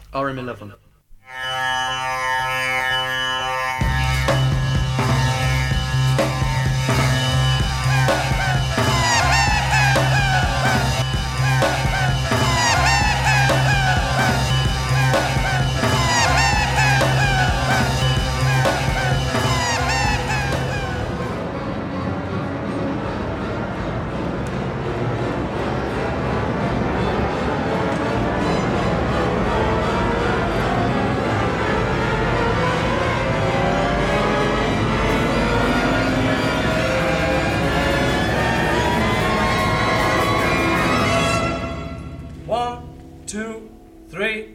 RM11. One, two, three.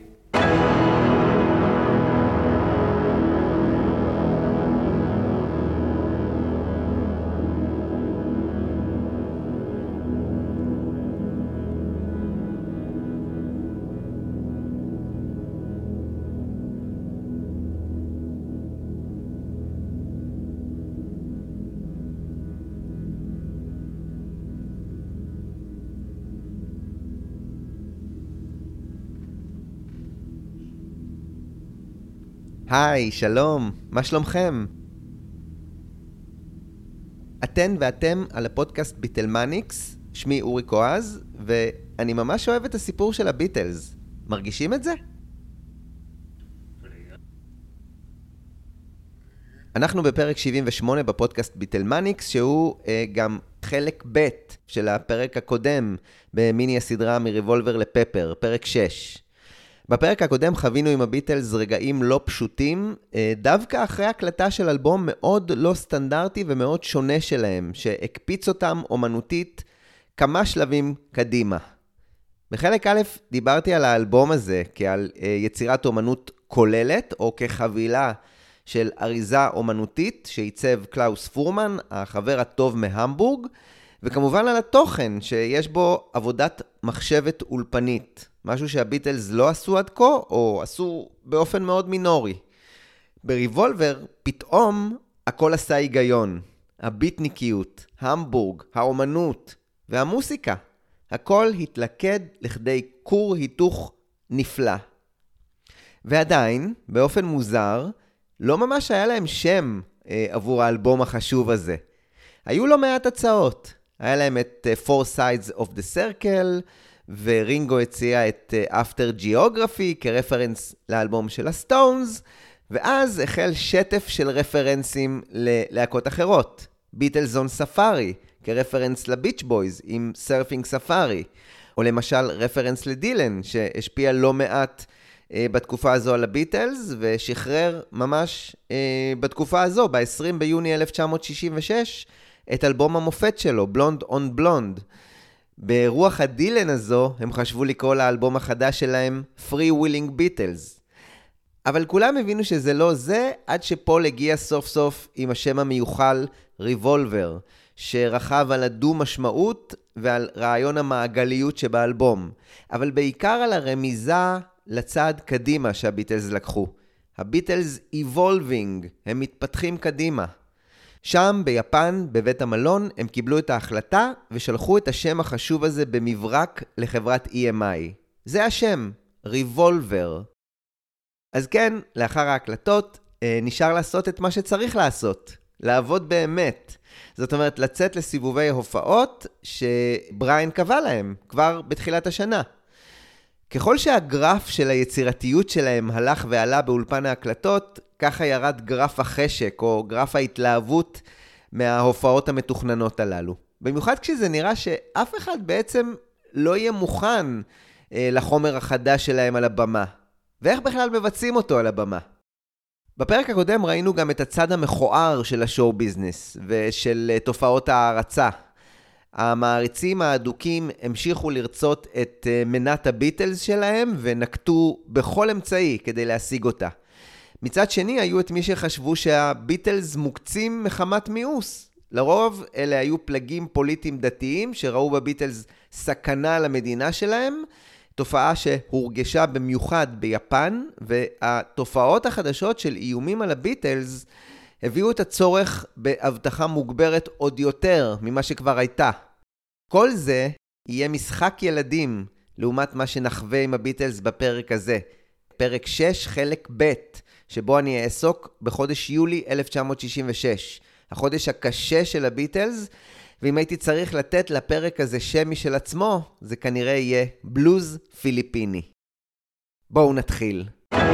היי, שלום, מה שלומכם? אתן ואתם על הפודקאסט ביטלמניקס, שמי אורי קואז, ואני ממש אוהב את הסיפור של הביטלס. מרגישים את זה? אנחנו בפרק 78 בפודקאסט ביטלמניקס, שהוא גם חלק ב' של הפרק הקודם במיני הסדרה מריבולבר לפפר, פרק 6. בפרק הקודם חווינו עם הביטלס רגעים לא פשוטים, דווקא אחרי הקלטה של אלבום מאוד לא סטנדרטי ומאוד שונה שלהם, שהקפיץ אותם אומנותית כמה שלבים קדימה. בחלק א' דיברתי על האלבום הזה כעל יצירת אומנות כוללת, או כחבילה של אריזה אומנותית שעיצב קלאוס פורמן, החבר הטוב מהמבורג, וכמובן על התוכן שיש בו עבודת מחשבת אולפנית. משהו שהביטלס לא עשו עד כה, או עשו באופן מאוד מינורי. בריבולבר, פתאום הכל עשה היגיון. הביטניקיות, המבורג, האומנות והמוסיקה. הכל התלכד לכדי כור היתוך נפלא. ועדיין, באופן מוזר, לא ממש היה להם שם עבור האלבום החשוב הזה. היו לא מעט הצעות. היה להם את Four Sides of the Circle, ורינגו הציע את After Geography כרפרנס לאלבום של הסטונס, ואז החל שטף של רפרנסים ללהקות אחרות. ביטלס און ספארי כרפרנס לביץ' בויז עם סרפינג ספארי, או למשל רפרנס לדילן שהשפיע לא מעט בתקופה הזו על הביטלס, ושחרר ממש בתקופה הזו, ב-20 ביוני 1966, את אלבום המופת שלו, בלונד און בלונד. ברוח הדילן הזו הם חשבו לקרוא לאלבום החדש שלהם Free Willing Beatles. אבל כולם הבינו שזה לא זה, עד שפול הגיע סוף סוף עם השם המיוחל ריבולבר, שרחב על הדו משמעות ועל רעיון המעגליות שבאלבום, אבל בעיקר על הרמיזה לצעד קדימה שהביטלס לקחו. הביטלס evolving, הם מתפתחים קדימה. שם ביפן, בבית המלון, הם קיבלו את ההחלטה ושלחו את השם החשוב הזה במברק לחברת EMI. זה השם, ריבולבר. אז כן, לאחר ההקלטות, נשאר לעשות את מה שצריך לעשות. לעבוד באמת. זאת אומרת, לצאת לסיבובי הופעות שבריין קבע להם, כבר בתחילת השנה. ככל שהגרף של היצירתיות שלהם הלך ועלה באולפן ההקלטות, ככה ירד גרף החשק או גרף ההתלהבות מההופעות המתוכננות הללו. במיוחד כשזה נראה שאף אחד בעצם לא יהיה מוכן לחומר החדש שלהם על הבמה. ואיך בכלל מבצעים אותו על הבמה? בפרק הקודם ראינו גם את הצד המכוער של השואו ביזנס ושל תופעות הערצה. המעריצים האדוקים המשיכו לרצות את מנת הביטלס שלהם ונקטו בכל אמצעי כדי להשיג אותה. מצד שני היו את מי שחשבו שהביטלס מוקצים מחמת מיאוס. לרוב אלה היו פלגים פוליטיים דתיים שראו בביטלס סכנה למדינה שלהם, תופעה שהורגשה במיוחד ביפן, והתופעות החדשות של איומים על הביטלס הביאו את הצורך בהבטחה מוגברת עוד יותר ממה שכבר הייתה. כל זה יהיה משחק ילדים לעומת מה שנחווה עם הביטלס בפרק הזה. פרק 6, חלק ב', שבו אני אעסוק בחודש יולי 1966, החודש הקשה של הביטלס, ואם הייתי צריך לתת לפרק הזה שם משל עצמו, זה כנראה יהיה בלוז פיליפיני. בואו נתחיל.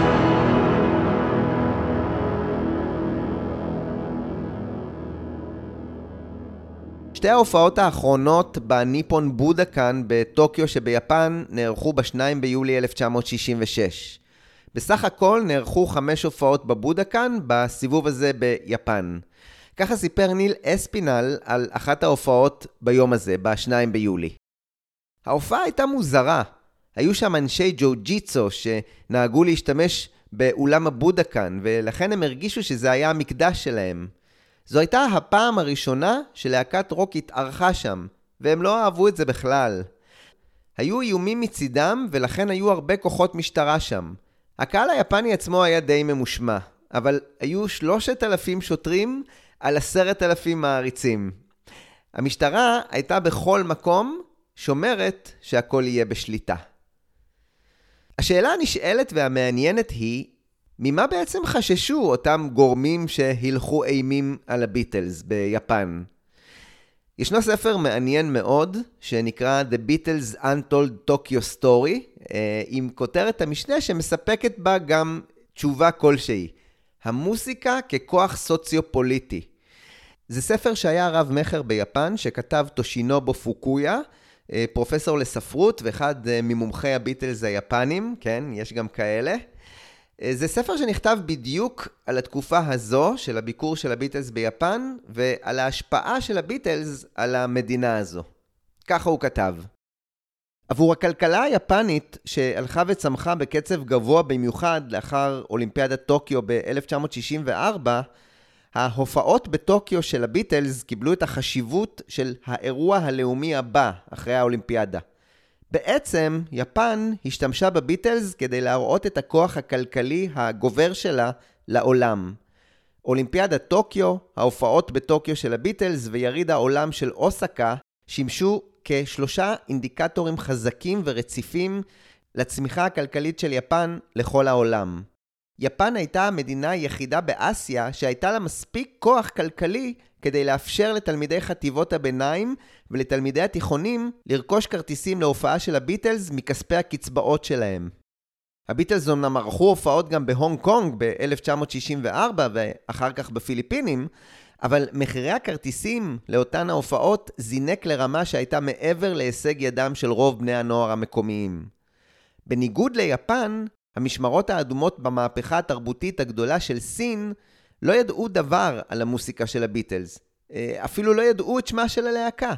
שתי ההופעות האחרונות בניפון בודוקן בטוקיו שביפן נערכו ב-2 ביולי 1966. בסך הכל נערכו 5 הופעות בבודוקן בסיבוב הזה ביפן. ככה סיפר ניל אספינל על אחת ההופעות ביום הזה, ב-2 ביולי. ההופעה הייתה מוזרה. היו שם אנשי ג'ו-ג'יצו שנהגו להשתמש באולם הבודוקן, ולכן הם הרגישו שזה היה המקדש שלהם. זו הייתה הפעם הראשונה שלהקת רוק התארחה שם, והם לא אהבו את זה בכלל. היו איומים מצידם, ולכן היו הרבה כוחות משטרה שם. הקהל היפני עצמו היה די ממושמע, אבל היו 3,000 שוטרים על 10,000 מעריצים. המשטרה הייתה בכל מקום שומרת שהכל יהיה בשליטה. השאלה הנשאלת והמעניינת היא, ממה בעצם חששו אותם גורמים שהלכו אימים על הביטלס ביפן? ישנו ספר מעניין מאוד שנקרא The Beatles Untold Tokyo Story, עם כותרת המשנה שמספקת בה גם תשובה כלשהי. המוסיקה ככוח סוציו-פוליטי. זה ספר שהיה רב מחר ביפן שכתב טושינובו פוקויה, פרופסור לספרות ואחד ממומחי הביטלס היפנים, כן, יש גם כאלה. זה ספר שנכתב בדיוק על התקופה הזו של הביקור של הביטלס ביפן ועל ההשפעה של הביטלס על המדינה הזו. ככה הוא כתב. עבור הכלכלה היפנית שהלכה וצמחה בקצב גבוה במיוחד לאחר אולימפיאדת טוקיו ב-1964, ההופעות בטוקיו של הביטלס קיבלו את החשיבות של האירוע הלאומי הבא אחרי האולימפיאדה. בעצם, יפן השתמשה בביטלס כדי להראות את הכוח הכלכלי הגובר שלה לעולם. אולימפיאדת טוקיו, ההופעות בטוקיו של הביטלס ויריד העולם של אוסקה שימשו כ3 אינדיקטורים חזקים ורציפים לצמיחה הכלכלית של יפן לכל העולם. יפן הייתה המדינה היחידה באסיה שהייתה לה מספיק כוח כלכלי כדי לאפשר לתלמידי חטיבות הביניים ולתלמידי התיכונים לרכוש כרטיסים להופעה של הביטלס מכספי הקצבאות שלהם. הביטלס אומנם ערכו הופעות גם בהונג קונג ב-1964 ואחר כך בפיליפינים, אבל מחירי הכרטיסים לאותן ההופעות זינק לרמה שהייתה מעבר להישג ידם של רוב בני הנוער המקומיים. בניגוד ליפן, המשמרות האדומות במהפכה התרבותית הגדולה של סין לא ידעו דבר על המוסיקה של הביטלס. אפילו לא ידעו את שמה של הלהקה.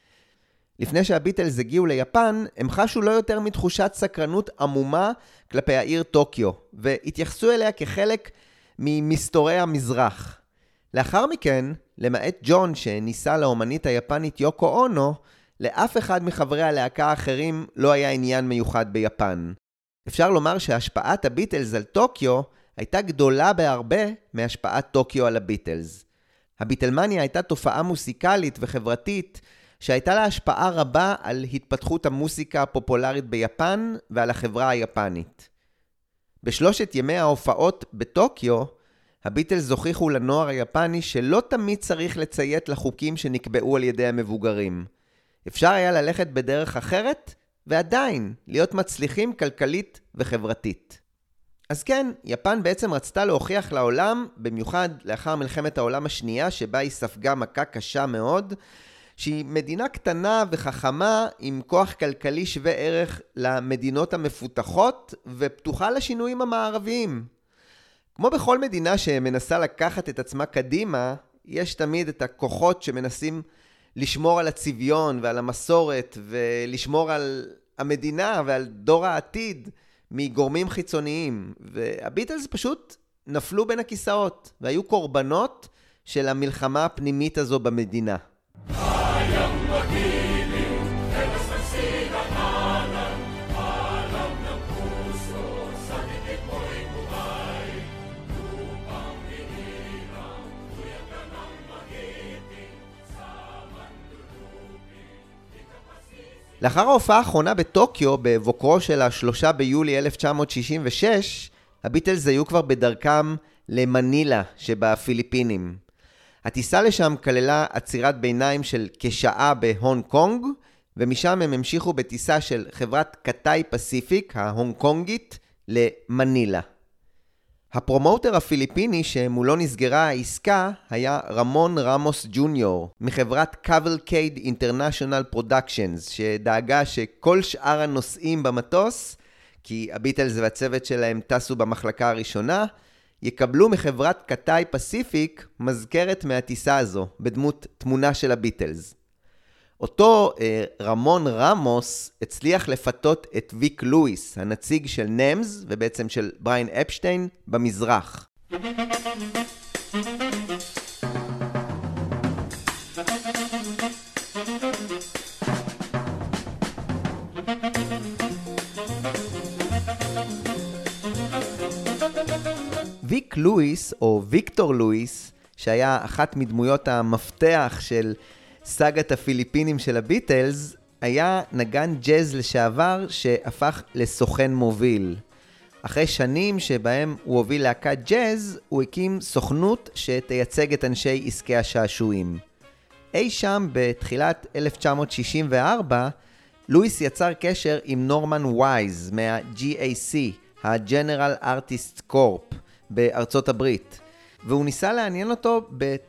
לפני שהביטלס הגיעו ליפן, הם חשו לא יותר מתחושת סקרנות עמומה כלפי העיר טוקיו, והתייחסו אליה כחלק ממסתורי המזרח. לאחר מכן, למעט ג'ון שניסה לאומנית היפנית יוקו אונו, לאף אחד מחברי הלהקה האחרים לא היה עניין מיוחד ביפן. אפשר לומר שהשפעת הביטלס על טוקיו הייתה גדולה בהרבה מהשפעת טוקיו על הביטלס. הביטלמניה הייתה תופעה מוסיקלית וחברתית שהייתה לה השפעה רבה על התפתחות המוסיקה הפופולרית ביפן ועל החברה היפנית. בשלושת ימי ההופעות בטוקיו, הביטלס הוכיחו לנוער היפני שלא תמיד צריך לציית לחוקים שנקבעו על ידי המבוגרים. אפשר היה ללכת בדרך אחרת ועדיין להיות מצליחים כלכלית וחברתית. אז כן, יפן בעצם רצתה להוכיח לעולם, במיוחד לאחר מלחמת העולם השנייה שבה היא ספגה מכה קשה מאוד, שהיא מדינה קטנה וחכמה עם כוח כלכלי שווה ערך למדינות המפותחות ופתוחה לשינויים המערביים. כמו בכל מדינה שמנסה לקחת את עצמה קדימה, יש תמיד את הכוחות שמנסים לשמור על הצביון ועל המסורת ולשמור על המדינה ועל דור העתיד מגורמים חיצוניים. והביטלס פשוט נפלו בין הכיסאות והיו קורבנות של המלחמה הפנימית הזו במדינה. לאחר ההופעה האחרונה בטוקיו, בבוקרו של 3 ביולי 1966, הביטלס היו כבר בדרכם למנילה שבפיליפינים. הטיסה לשם כללה עצירת ביניים של כשעה בהונג קונג, ומשם הם המשיכו בטיסה של חברת קטאי פסיפיק, ההונג קונגית, למנילה. הפרומוטר הפיליפיני שמולו נסגרה העסקה היה רמון רמוס ג'וניור, מחברת קאבלקייד אינטרנשיונל פרודקשנס, שדאגה שכל שאר הנוסעים במטוס, כי הביטלס והצוות שלהם טסו במחלקה הראשונה, יקבלו מחברת קטאי פסיפיק מזכרת מהטיסה הזו, בדמות תמונה של הביטלס. אותו רמון רמוס הצליח לפתות את ויק לואיס, הנציג של נמס ובעצם של בריין אפשטיין במזרח. ויק לואיס או ויקטור לואיס, שהיה אחת מדמויות המפתח של סאגת הפיליפינים של הביטלס, היה נגן ג'אז לשעבר שהפך לסוכן מוביל. אחרי שנים שבהם הוא הוביל להקת ג'אז, הוא הקים סוכנות שתייצג את אנשי עסקי השעשועים. אי שם בתחילת 1964, לואיס יצר קשר עם נורמן וייז מה-GAC, ה-General Artists Corp, בארצות הברית. והוא ניסה לעניין אותו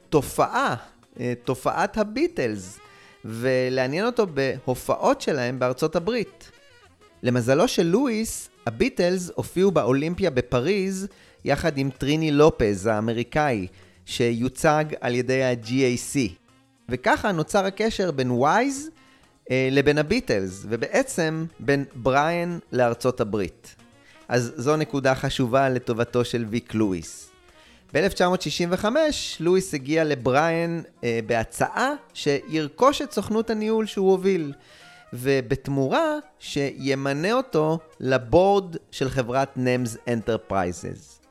תופעת הביטלס, ולעניין אותו בהופעות שלהם בארצות הברית. למזלו של לואיס, הביטלס הופיעו באולימפיה בפריז יחד עם טריני לופז האמריקאי, שיוצג על ידי ה-GAC. וככה נוצר הקשר בין וייז לבין הביטלס, ובעצם בין בריין לארצות הברית. אז זו נקודה חשובה לטובתו של ויק לואיס. ב-1965 לואיס הגיע לבריין בהצעה שירכוש את סוכנות הניהול שהוא הוביל, ובתמורה שימנה אותו לבורד של חברת נמס אנטרפרייזס.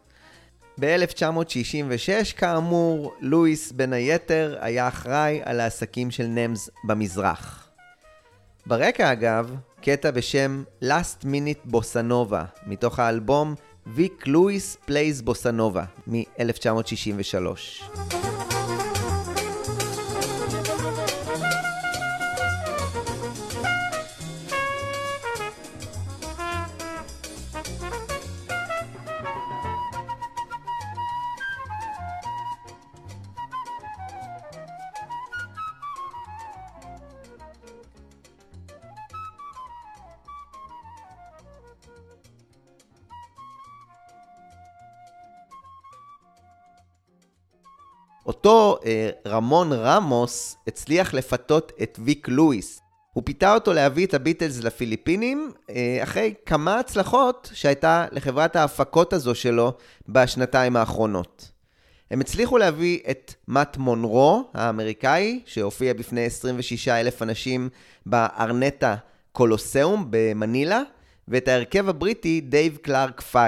ב-1966 כאמור, לואיס בין היתר היה אחראי על העסקים של נמס במזרח. ברקע אגב, קטע בשם Last Minute Bossa Nova, מתוך האלבום ויק לואיס פלייז בוסה נובה מ-1963. אותו רמון רמוס הצליח לפתות את ויק לואיס. הוא פיתה אותו להביא את הביטלס לפיליפינים אחרי כמה הצלחות שהייתה לחברת ההפקות הזו שלו בשנתיים האחרונות. הם הצליחו להביא את מאט מונרו האמריקאי, שהופיע בפני 26,000 אנשים בארנטה קולוסיאום במנילה, ואת ההרכב הבריטי דייב קלארק 5.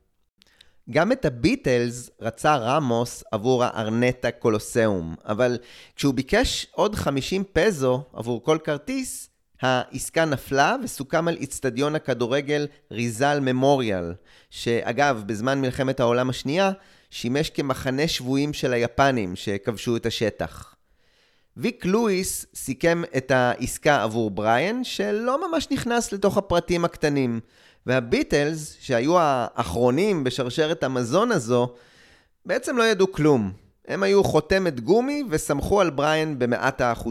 גם את הביטלס רצה רמוס עבור הארנטה קולוסיאום, אבל כשהוא ביקש עוד 50 פזו עבור כל כרטיס, העסקה נפלה וסוכם על אצטדיון הכדורגל ריזל ממוריאל, שאגב בזמן מלחמת העולם השנייה שימש כמחנה שבויים של היפנים שכבשו את השטח. ויק לואיס סיכם את העסקה עבור בריין, שלא ממש נכנס לתוך הפרטים הקטנים, והביטלס, שהיו האחרונים בשרשרת המזון הזו, בעצם לא ידעו כלום. הם היו חותמת גומי וסמכו על בריין ב100%.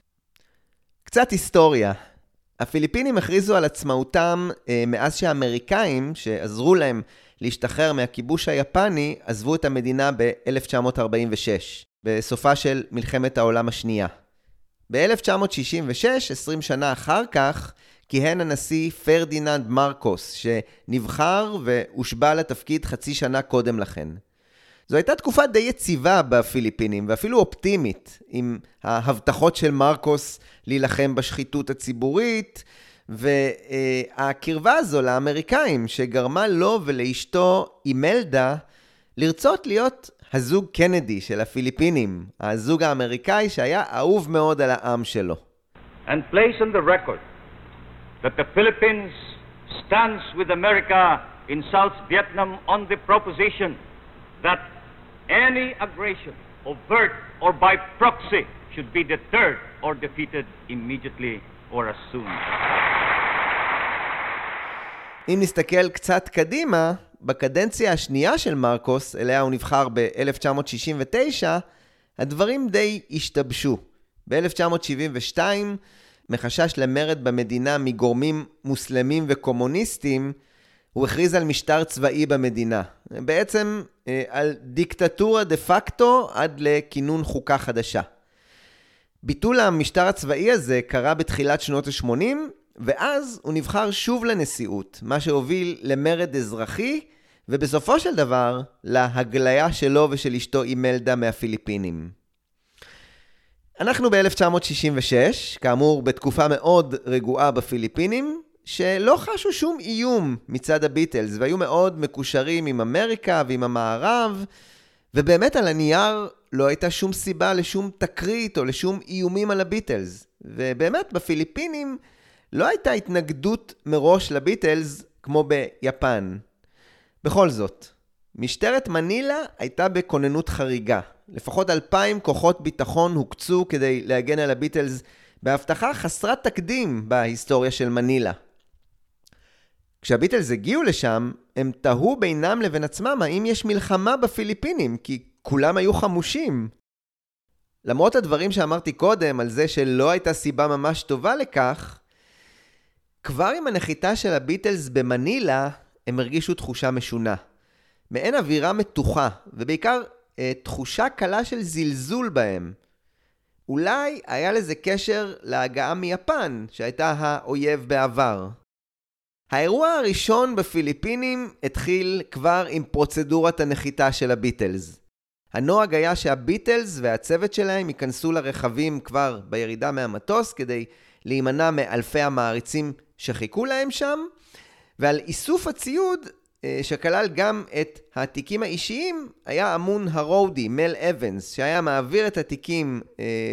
קצת היסטוריה. הפיליפינים הכריזו על עצמאותם מאז שהאמריקאים, שעזרו להם להשתחרר מהכיבוש היפני, עזבו את המדינה ב-1946, בסופה של מלחמת העולם השנייה. ב-1966, 20 שנה אחר כך, כיהן הנשיא פרדיננד מרקוס, שנבחר והושבע לתפקיד חצי שנה קודם לכן. זו הייתה תקופה די יציבה בפיליפינים, ואפילו אופטימית, עם ההבטחות של מרקוס להילחם בשחיתות הציבורית, והקרבה הזו לאמריקאים, שגרמה לו ולאשתו אימלדה לרצות להיות הזוג קנדי של הפיליפינים, הזוג האמריקאי שהיה אהוב מאוד על העם שלו. And place on the record that the Philippines stands with America in South Vietnam on the proposition that any aggression, overt or by proxy, should be deterred or defeated immediately or as soon. אם נסתכל קצת קדימה, בקדנציה השנייה של מרקוס, אליה הוא נבחר ב-1969, הדברים די השתבשו. ב-1972, מחשש למרד במדינה מגורמים מוסלמים וקומוניסטים, הוא הכריז על משטר צבאי במדינה. בעצם על דיקטטורה דה פקטו עד לכינון חוקה חדשה. ביטול המשטר הצבאי הזה קרה בתחילת שנות ה-80, ואז הוא נבחר שוב לנשיאות, מה שהוביל למרד אזרחי, ובסופו של דבר להגליה שלו ושל אשתו אימלדה מהפיליפינים. אנחנו ב-1966, כאמור בתקופה מאוד רגועה בפיליפינים, שלא חשו שום איום מצד הביטלס, והיו מאוד מקושרים עם אמריקה ועם המערב, ובאמת על הנייר לא הייתה שום סיבה לשום תקרית או לשום איומים על הביטלס. ובאמת בפיליפינים לא הייתה התנגדות מראש לביטלס כמו ביפן. בכל זאת, משטרת מנילה הייתה בכוננות חריגה. לפחות 2,000 כוחות ביטחון הוקצו כדי להגן על הביטלס בהבטחה חסרת תקדים בהיסטוריה של מנילה. כשהביטלס הגיעו לשם, הם תהו בינם לבין עצמם האם יש מלחמה בפיליפינים, כי כולם היו חמושים. למרות הדברים שאמרתי קודם על זה שלא הייתה סיבה ממש טובה לכך, כבר עם הנחיתה של הביטלס במנילה, הם הרגישו תחושה משונה. מעין אווירה מתוחה, ובעיקר תחושה קלה של זלזול בהם. אולי היה לזה קשר להגעה מיפן, שהייתה האויב בעבר. האירוע הראשון בפיליפינים התחיל כבר עם פרוצדורת הנחיתה של הביטלס. הנוהג היה שהביטלס והצוות שלהם ייכנסו לרכבים כבר בירידה מהמטוס כדי להימנע מאלפי המעריצים שחיכו להם שם, ועל איסוף הציוד שכלל גם את התיקים האישיים היה אמון הרודי, מל אבנס, שהיה מעביר את התיקים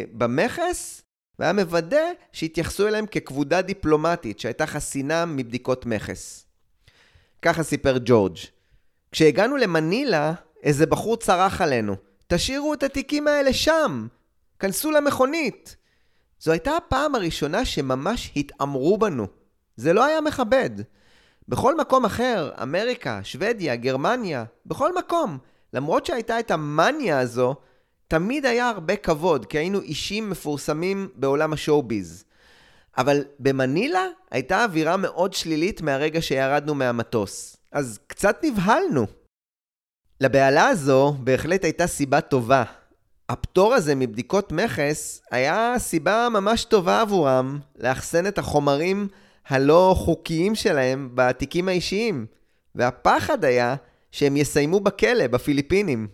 במכס והיה מוודא שהתייחסו אליהם ככבודה דיפלומטית שהייתה חסינה מבדיקות מכס. ככה סיפר ג'ורג'. כשהגענו למנילה, איזה בחור צרח עלינו, תשאירו את התיקים האלה שם, כנסו למכונית. זו הייתה הפעם הראשונה שממש התאמרו בנו. זה לא היה מכבד. בכל מקום אחר, אמריקה, שוודיה, גרמניה, בכל מקום, למרות שהייתה את המניה הזו, תמיד היה הרבה כבוד, כי היינו אישים מפורסמים בעולם השואו-ביז. אבל במנילה הייתה אווירה מאוד שלילית מהרגע שירדנו מהמטוס. אז קצת נבהלנו. לבעלה הזו בהחלט הייתה סיבה טובה. הפטור הזה מבדיקות מכס היה סיבה ממש טובה עבורם לאחסן את החומרים הלא חוקיים שלהם בתיקים האישיים. והפחד היה שהם יסיימו בכלא בפיליפינים.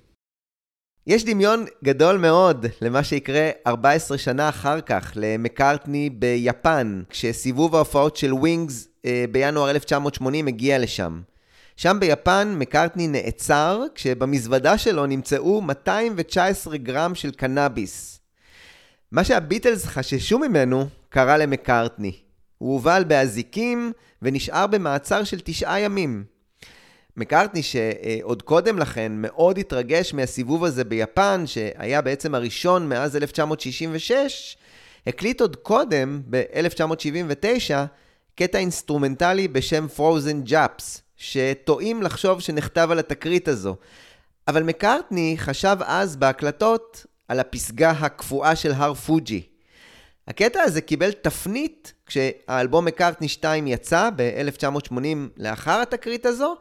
יש דמיון גדול מאוד למה שיקרה 14 שנה אחר כך למקארטני ביפן, כשסיבוב ההופעות של ווינגס בינואר 1980 הגיע לשם. שם ביפן מקארטני נעצר כשבמזוודה שלו נמצאו 219 גרם של קנאביס. מה שהביטלס חששו ממנו קרה למקארטני. הוא הובל באזיקים ונשאר במעצר של 9 ימים. מקארטני שעוד קודם לכן מאוד התרגש מהסיבוב הזה ביפן, שהיה בעצם הראשון מאז 1966, הקליט עוד קודם, ב-1979, קטע אינסטרומנטלי בשם Frozen Japs, שטועים לחשוב שנכתב על התקרית הזו. אבל מקארטני חשב אז בהקלטות על הפסגה הקפואה של הר פוג'י. הקטע הזה קיבל תפנית כשהאלבום מקארטני 2 יצא ב-1980 לאחר התקרית הזו,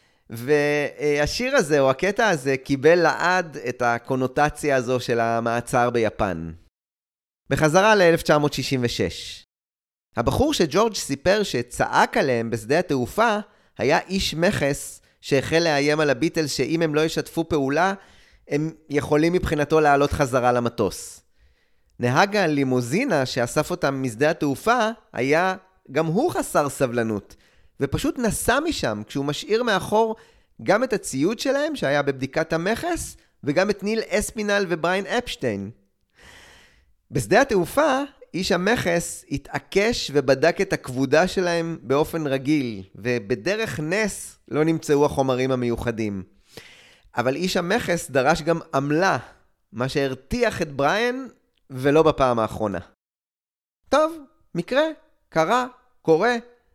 והשיר הזה או הקטע הזה קיבל לעד את הקונוטציה הזו של המעצר ביפן. בחזרה ל-1966. הבחור שג'ורג' סיפר שצעק עליהם בשדה התעופה היה איש מכס שהחל לאיים על הביטלס שאם הם לא ישתפו פעולה הם יכולים מבחינתו לעלות חזרה למטוס. נהג הלימוזינה שאסף אותם משדה התעופה היה גם הוא חסר סבלנות, ופשוט נסע משם כשהוא משאיר מאחור גם את הציוד שלהם שהיה בבדיקת המכס, וגם את ניל אספינל ובריין אפשטיין. בשדה התעופה איש המכס התעקש ובדק את הכבודה שלהם באופן רגיל, ובדרך נס לא נמצאו החומרים המיוחדים. אבל איש המכס דרש גם עמלה, מה שהרתיח את בריאן, ולא בפעם האחרונה. טוב, מקרה, קורה.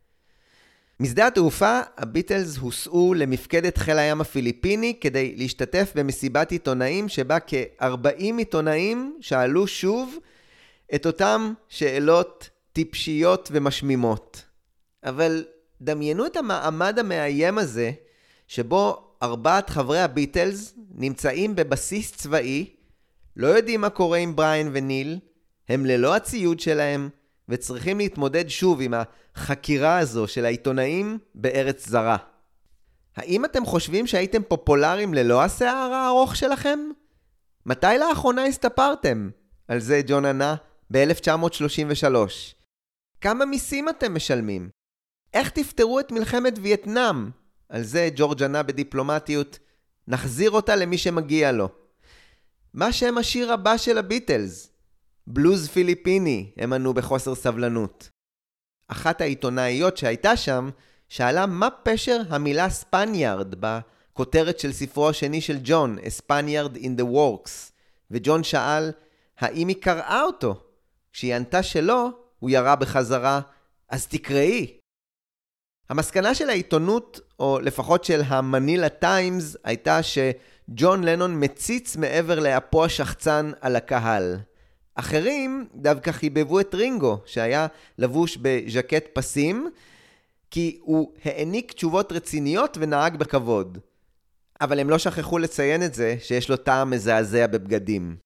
משדה התעופה, הביטלס הוסעו למפקדת חיל הים הפיליפיני כדי להשתתף במסיבת עיתונאים שבה כ-40 עיתונאים שאלו שוב את אותם שאלות טיפשיות ומשמימות. אבל דמיינו את המעמד המאיים הזה, שבו 4 חברי הביטלס נמצאים בבסיס צבאי, לא יודעים מה קורה עם בריאן וניל, הם ללא הציוד שלהם, וצריכים להתמודד שוב עם החקירה הזו של העיתונאים בארץ זרה. האם אתם חושבים שהייתם פופולריים ללא השיער הארוך שלכם? מתי לאחרונה הסתפרתם? על זה ג'ון ענה ב-1933. כמה מיסים אתם משלמים? איך תפתרו את מלחמת וייטנאם? על זה ג'ורג' ענה בדיפלומטיות, נחזיר אותה למי שמגיע לו. מה שם השיר הבא של הביטלס? בלוז פיליפיני, הם ענו בחוסר סבלנות. אחת העיתונאיות שהייתה שם שאלה מה פשר המילה ספניארד בכותרת של ספרו השני של ג'ון, A Spaniard in the Works, וג'ון שאל האם היא קראה אותו. כשהיא ענתה שלא, הוא ירה בחזרה, אז תקראי. המסקנה של העיתונות, או לפחות של המנילה טיימס, הייתה שג'ון לנון מציץ מעבר לאפו השחצן על הקהל. אחרים דווקא חיבבו את רינגו, שהיה לבוש בז'קט פסים, כי הוא העניק תשובות רציניות ונהג בכבוד. אבל הם לא שכחו לציין את זה שיש לו טעם מזעזע בבגדים.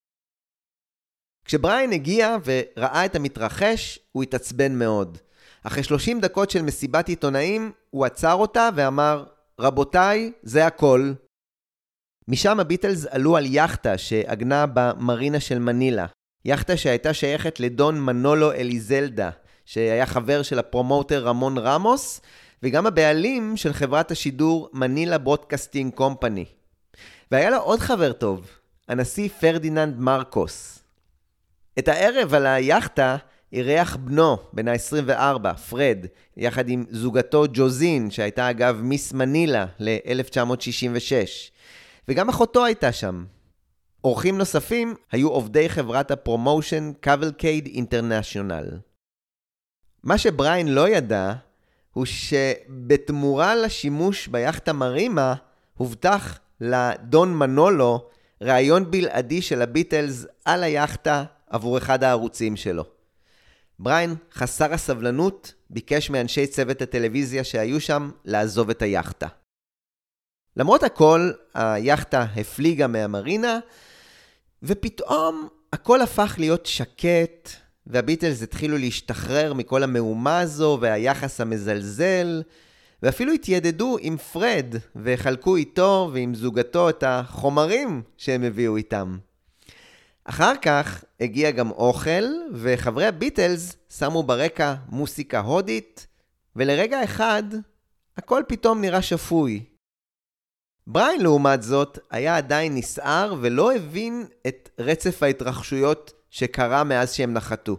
כשבריאן הגיע וראה את המתרחש, הוא התעצבן מאוד. אחרי 30 דקות של מסיבת עיתונאים, הוא עצר אותה ואמר, רבותיי, זה הכל. משם הביטלס עלו על יחטה שעגנה במרינה של מנילה. יחטה שהייתה שייכת לדון מנולו אליזלדה, שהיה חבר של הפרומוטר רמון רמוס, וגם הבעלים של חברת השידור מנילה ברודקאסטינג קומפני. והיה לו עוד חבר טוב, הנשיא פרדיננד מרקוס. את הערב על היחטה אירח בנו, בן ה-24, פרד, יחד עם זוגתו ג'וזין, שהייתה אגב מיס מנילה ל-1966. וגם אחותו הייתה שם. אורחים נוספים היו עובדי חברת הפרומושן קאבלקייד אינטרנשיונל. מה שבריאן לא ידע, הוא שבתמורה לשימוש ביחטה מרימה, הובטח לדון מנולו רעיון בלעדי של הביטלס על היחטה עבור אחד הערוצים שלו. בריאן, חסר הסבלנות, ביקש מאנשי צוות הטלוויזיה שהיו שם לעזוב את היחטה. למרות הכל, היחטה הפליגה מהמרינה, ופתאום הכל הפך להיות שקט, והביטלס התחילו להשתחרר מכל המהומה הזו והיחס המזלזל, ואפילו התיידדו עם פרד, וחלקו איתו ועם זוגתו את החומרים שהם הביאו איתם. אחר כך הגיע גם אוכל, וחברי הביטלס שמו ברקע מוסיקה הודית, ולרגע אחד הכל פתאום נראה שפוי. בריאן לעומת זאת היה עדיין נסער ולא הבין את רצף ההתרחשויות שקרה מאז שהם נחתו.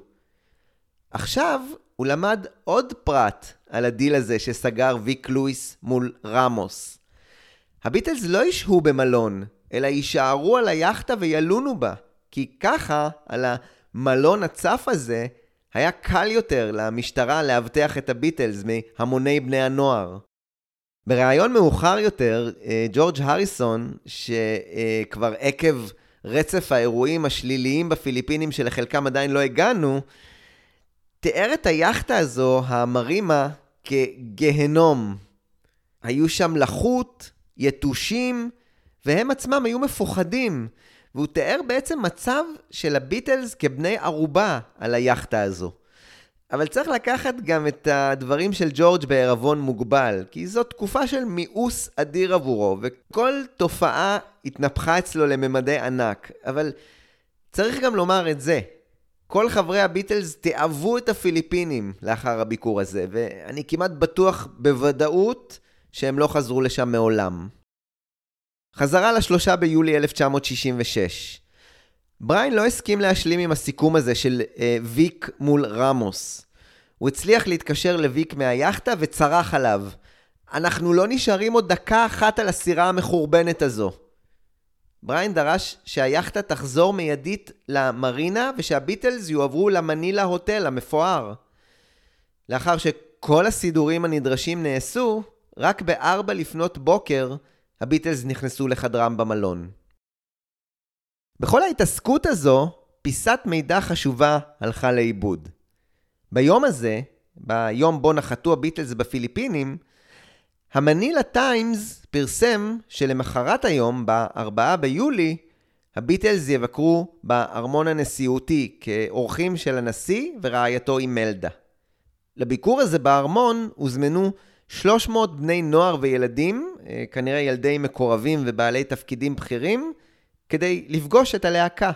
עכשיו הוא למד עוד פרט על הדיל הזה שסגר ויק לואיס מול רמוס. הביטלס לא ישהו במלון, אלא יישארו על היחטה וילונו בה, כי ככה על המלון הצף הזה היה קל יותר למשטרה להבטח את הביטלס מהמוני בני הנוער. בריאיון מאוחר יותר, ג'ורג' הריסון, שכבר עקב רצף האירועים השליליים בפיליפינים שלחלקם עדיין לא הגענו, תיאר את היחטה הזו, המרימה, כגהנום. היו שם לחות, יתושים, והם עצמם היו מפוחדים, והוא תיאר בעצם מצב של הביטלס כבני ערובה על היחטה הזו. אבל צריך לקחת גם את הדברים של ג'ורג' בערבון מוגבל, כי זו תקופה של מיאוס אדיר עבורו, וכל תופעה התנפחה אצלו לממדי ענק. אבל צריך גם לומר את זה. כל חברי הביטלס תאהבו את הפיליפינים לאחר הביקור הזה, ואני כמעט בטוח בוודאות שהם לא חזרו לשם מעולם. חזרה ל3 ביולי 1966. בריין לא הסכים להשלים עם הסיכום הזה של ויק מול רמוס. הוא הצליח להתקשר לוויק מהיחטה וצרח עליו. אנחנו לא נשארים עוד דקה אחת על הסירה המחורבנת הזו. בריין דרש שהיחטה תחזור מיידית למרינה ושהביטלס יועברו למנילה הוטל המפואר. לאחר שכל הסידורים הנדרשים נעשו, רק ב-4 לפנות בוקר הביטלס נכנסו לחדרם במלון. בכל ההתעסקות הזו, פיסת מידע חשובה הלכה לאיבוד. ביום הזה, ביום בו נחתו הביטלס בפיליפינים, המנילה טיימס פרסם שלמחרת היום, ב-4 ביולי, הביטלס יבקרו בארמון הנשיאותי כאורחים של הנשיא ורעייתו אימלדה. לביקור הזה בארמון הוזמנו 300 בני נוער וילדים, כנראה ילדי מקורבים ובעלי תפקידים בכירים, כדי לפגוש את הלהקה.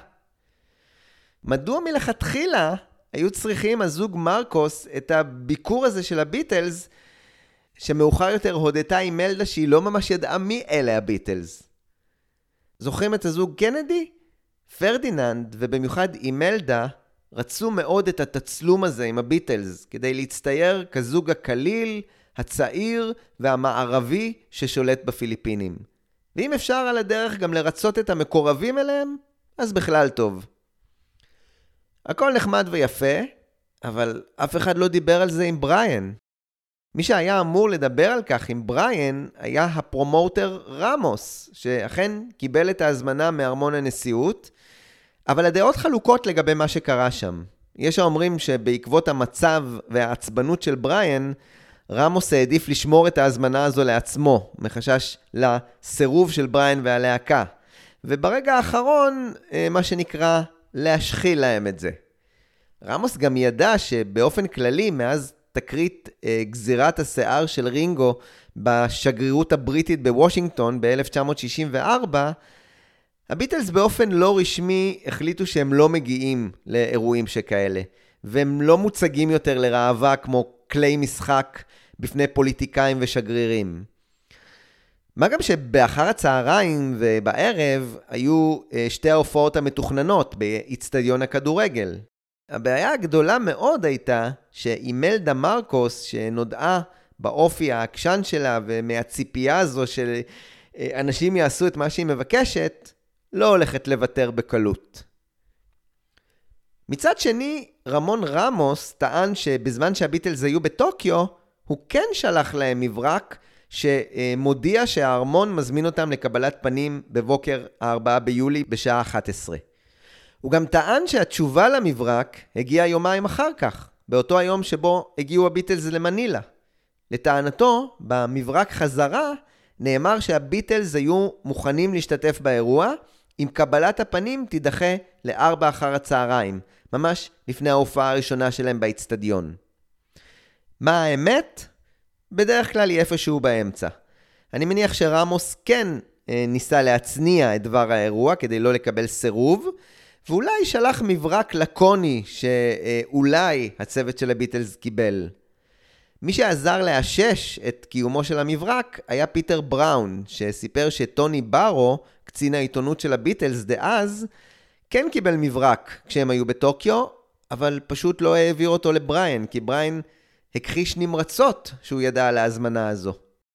מדוע מלכתחילה היו צריכים הזוג מרקוס את הביקור הזה של הביטלס, שמאוחר יותר הודתה אימלדה שהיא לא ממש ידעה מי אלה הביטלס? זוכרים את הזוג קנדי? פרדיננד ובמיוחד אימלדה רצו מאוד את התצלום הזה עם הביטלס, כדי להצטייר כזוג הקליל, הצעיר והמערבי ששולט בפיליפינים. ואם אפשר על הדרך גם לרצות את המקורבים אליהם, אז בכלל טוב. הכל נחמד ויפה, אבל אף אחד לא דיבר על זה עם בריין. מי שהיה אמור לדבר על כך עם בריין היה הפרומוטר רמוס, שאכן קיבל את ההזמנה מארמון הנשיאות, אבל הדעות חלוקות לגבי מה שקרה שם. יש האומרים שבעקבות המצב והעצבנות של בריין, רמוס העדיף לשמור את ההזמנה הזו לעצמו, מחשש לסירוב של בריין והלהקה. וברגע האחרון, מה שנקרא, להשחיל להם את זה. רמוס גם ידע שבאופן כללי, מאז תקרית גזירת השיער של רינגו בשגרירות הבריטית בוושינגטון ב-1964, הביטלס באופן לא רשמי החליטו שהם לא מגיעים לאירועים שכאלה, והם לא מוצגים יותר לראווה כמו כלי משחק בפני פוליטיקאים ושגרירים. מה גם שבאחר הצהריים ובערב היו שתי ההופעות המתוכננות באצטדיון הכדורגל. הבעיה הגדולה מאוד הייתה שאימלדה מרקוס, שנודעה באופי העקשן שלה ומהציפייה הזו של אנשים יעשו את מה שהיא מבקשת, לא הולכת לוותר בקלות. מצד שני, רמון רמוס טען שבזמן שהביטלס היו בטוקיו, הוא כן שלח להם מברק שמודיע שהארמון מזמין אותם לקבלת פנים בבוקר ה-4 ביולי בשעה 11. הוא גם טען שהתשובה למברק הגיעה יומיים אחר כך, באותו היום שבו הגיעו הביטלס למנילה. לטענתו, במברק חזרה נאמר שהביטלס היו מוכנים להשתתף באירוע, אם קבלת הפנים תידחה ל-4 אחר הצהריים, ממש לפני ההופעה הראשונה שלהם באצטדיון. מה האמת? בדרך כלל היא איפשהו באמצע. אני מניח שרמוס כן ניסה להצניע את דבר האירוע כדי לא לקבל סירוב, ואולי שלח מברק לקוני שאולי הצוות של הביטלס קיבל. מי שעזר לאשש את קיומו של המברק היה פיטר בראון, שסיפר שטוני ברו, קצין העיתונות של הביטלס דאז, כן קיבל מברק כשהם היו בטוקיו, אבל פשוט לא העביר אותו לבריין, כי בריין הכחיש נמרצות שהוא ידע על ההזמנה הזו.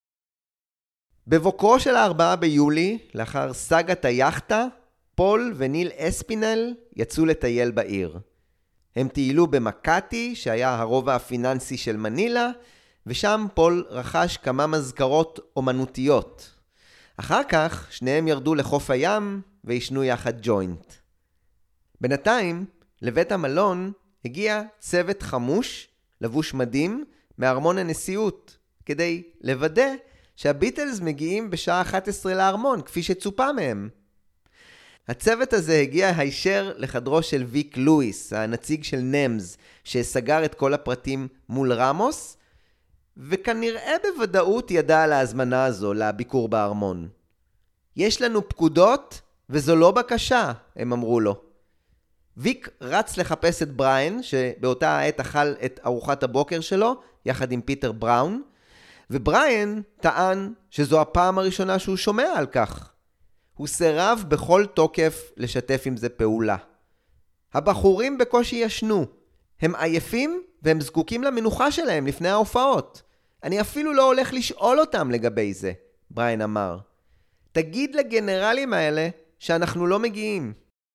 בבוקרו של 4 ביולי, לאחר סגת היחטה, פול וניל אספינל יצאו לטייל בעיר. הם טיילו במקאטי, שהיה הרובע הפיננסי של מנילה, ושם פול רכש כמה מזכרות אומנותיות. אחר כך שניהם ירדו לחוף הים וישנו יחד ג'וינט. בינתיים, לבית המלון הגיע צוות חמוש, לבוש מדים, מארמון הנשיאות, כדי לוודא שהביטלס מגיעים בשעה 11 לארמון, כפי שצופה מהם. הצוות הזה הגיע הישר לחדרו של ויק לואיס, הנציג של נמז, שסגר את כל הפרטים מול רמוס, וכנראה בוודאות ידע על ההזמנה הזו לביקור בארמון. יש לנו פקודות וזו לא בקשה, הם אמרו לו. ויק רץ לחפש את בריין, שבאותה העת אכל את ארוחת הבוקר שלו, יחד עם פיטר בראון, ובריין טען שזו הפעם הראשונה שהוא שומע על כך. הוא סירב בכל תוקף לשתף עם זה פעולה. הבחורים בקושי ישנו. הם עייפים והם זקוקים למנוחה שלהם לפני ההופעות. אני אפילו לא הולך לשאול אותם לגבי זה, בריין אמר. תגיד לגנרלים האלה שאנחנו לא מגיעים.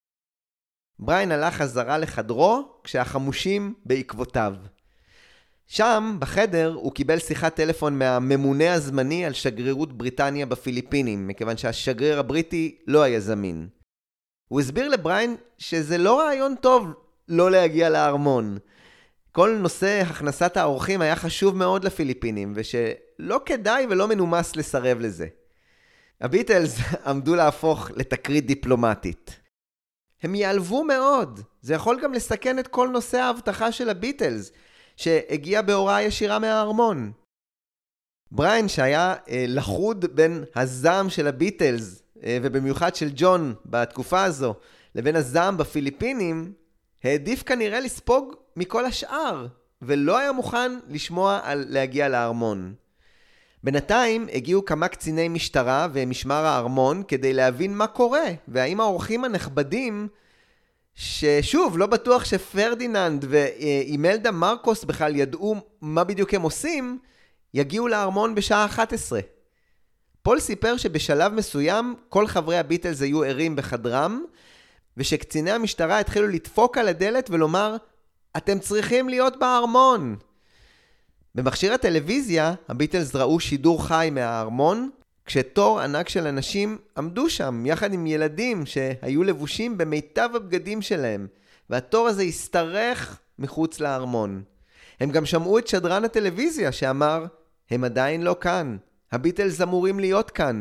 בריין הלך חזרה לחדרו כשהחמושים בעקבותיו. שם, בחדר, הוא קיבל שיחת טלפון מהממונה הזמני על שגרירות בריטניה בפיליפינים, מכיוון שהשגריר הבריטי לא היה זמין. הוא הסביר לבריין שזה לא רעיון טוב לא להגיע לארמון. כל נושא הכנסת האורחים היה חשוב מאוד לפיליפינים, ושלא כדאי ולא מנומס לסרב לזה. הביטלס עמדו להפוך לתקרית דיפלומטית. הם ייעלבו מאוד. זה יכול גם לסכן את כל נושא ההבטחה של הביטלס, שהגיע בהוראה ישירה מהארמון. בריין, שהיה לחוד בין הזעם של הביטלס, ובמיוחד של ג'ון בתקופה הזו, לבין הזעם בפיליפינים, העדיף כנראה לספוג מכל השאר, ולא היה מוכן לשמוע על להגיע לארמון. בינתיים הגיעו כמה קציני משטרה ומשמר הארמון כדי להבין מה קורה, והאם האורחים הנכבדים, ששוב, לא בטוח שפרדיננד ואימלדה מרקוס בכלל ידעו מה בדיוק הם עושים, יגיעו לארמון בשעה 11. פול סיפר שבשלב מסוים כל חברי הביטלס היו ערים בחדרם, ושקציני המשטרה התחילו לדפוק על הדלת ולומר, אתם צריכים להיות בארמון. במכשיר הטלוויזיה, הביטלס ראו שידור חי מהארמון, כשתור ענק של אנשים עמדו שם, יחד עם ילדים שהיו לבושים במיטב הבגדים שלהם, והתור הזה הסתרך מחוץ לארמון. הם גם שמעו את שדרן הטלוויזיה שאמר, הם עדיין לא כאן, הביטלס אמורים להיות כאן.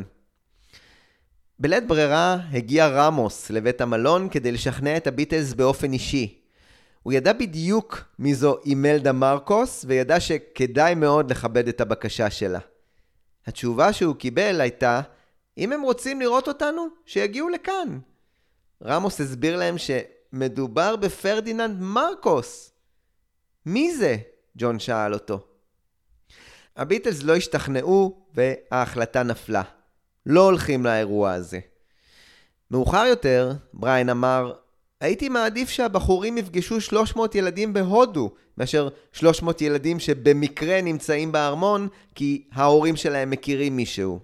בלית ברירה הגיע רמוס לבית המלון כדי לשכנע את הביטלס באופן אישי. הוא ידע בדיוק מי זו אימלדה מרקוס, וידע שכדאי מאוד לכבד את הבקשה שלה. התשובה שהוא קיבל הייתה, אם הם רוצים לראות אותנו, שיגיעו לכאן. רמוס הסביר להם שמדובר בפרדיננד מרקוס. מי זה? ג'ון שאל אותו. הביטלס לא השתכנעו וההחלטה נפלה. לא הולכים לאירוע הזה. מאוחר יותר, בריין אמר, הייתי מעדיף שהבחורים יפגשו 300 ילדים בהודו, מאשר 300 ילדים שבמקרה נמצאים בארמון, כי ההורים שלהם מכירים מישהו.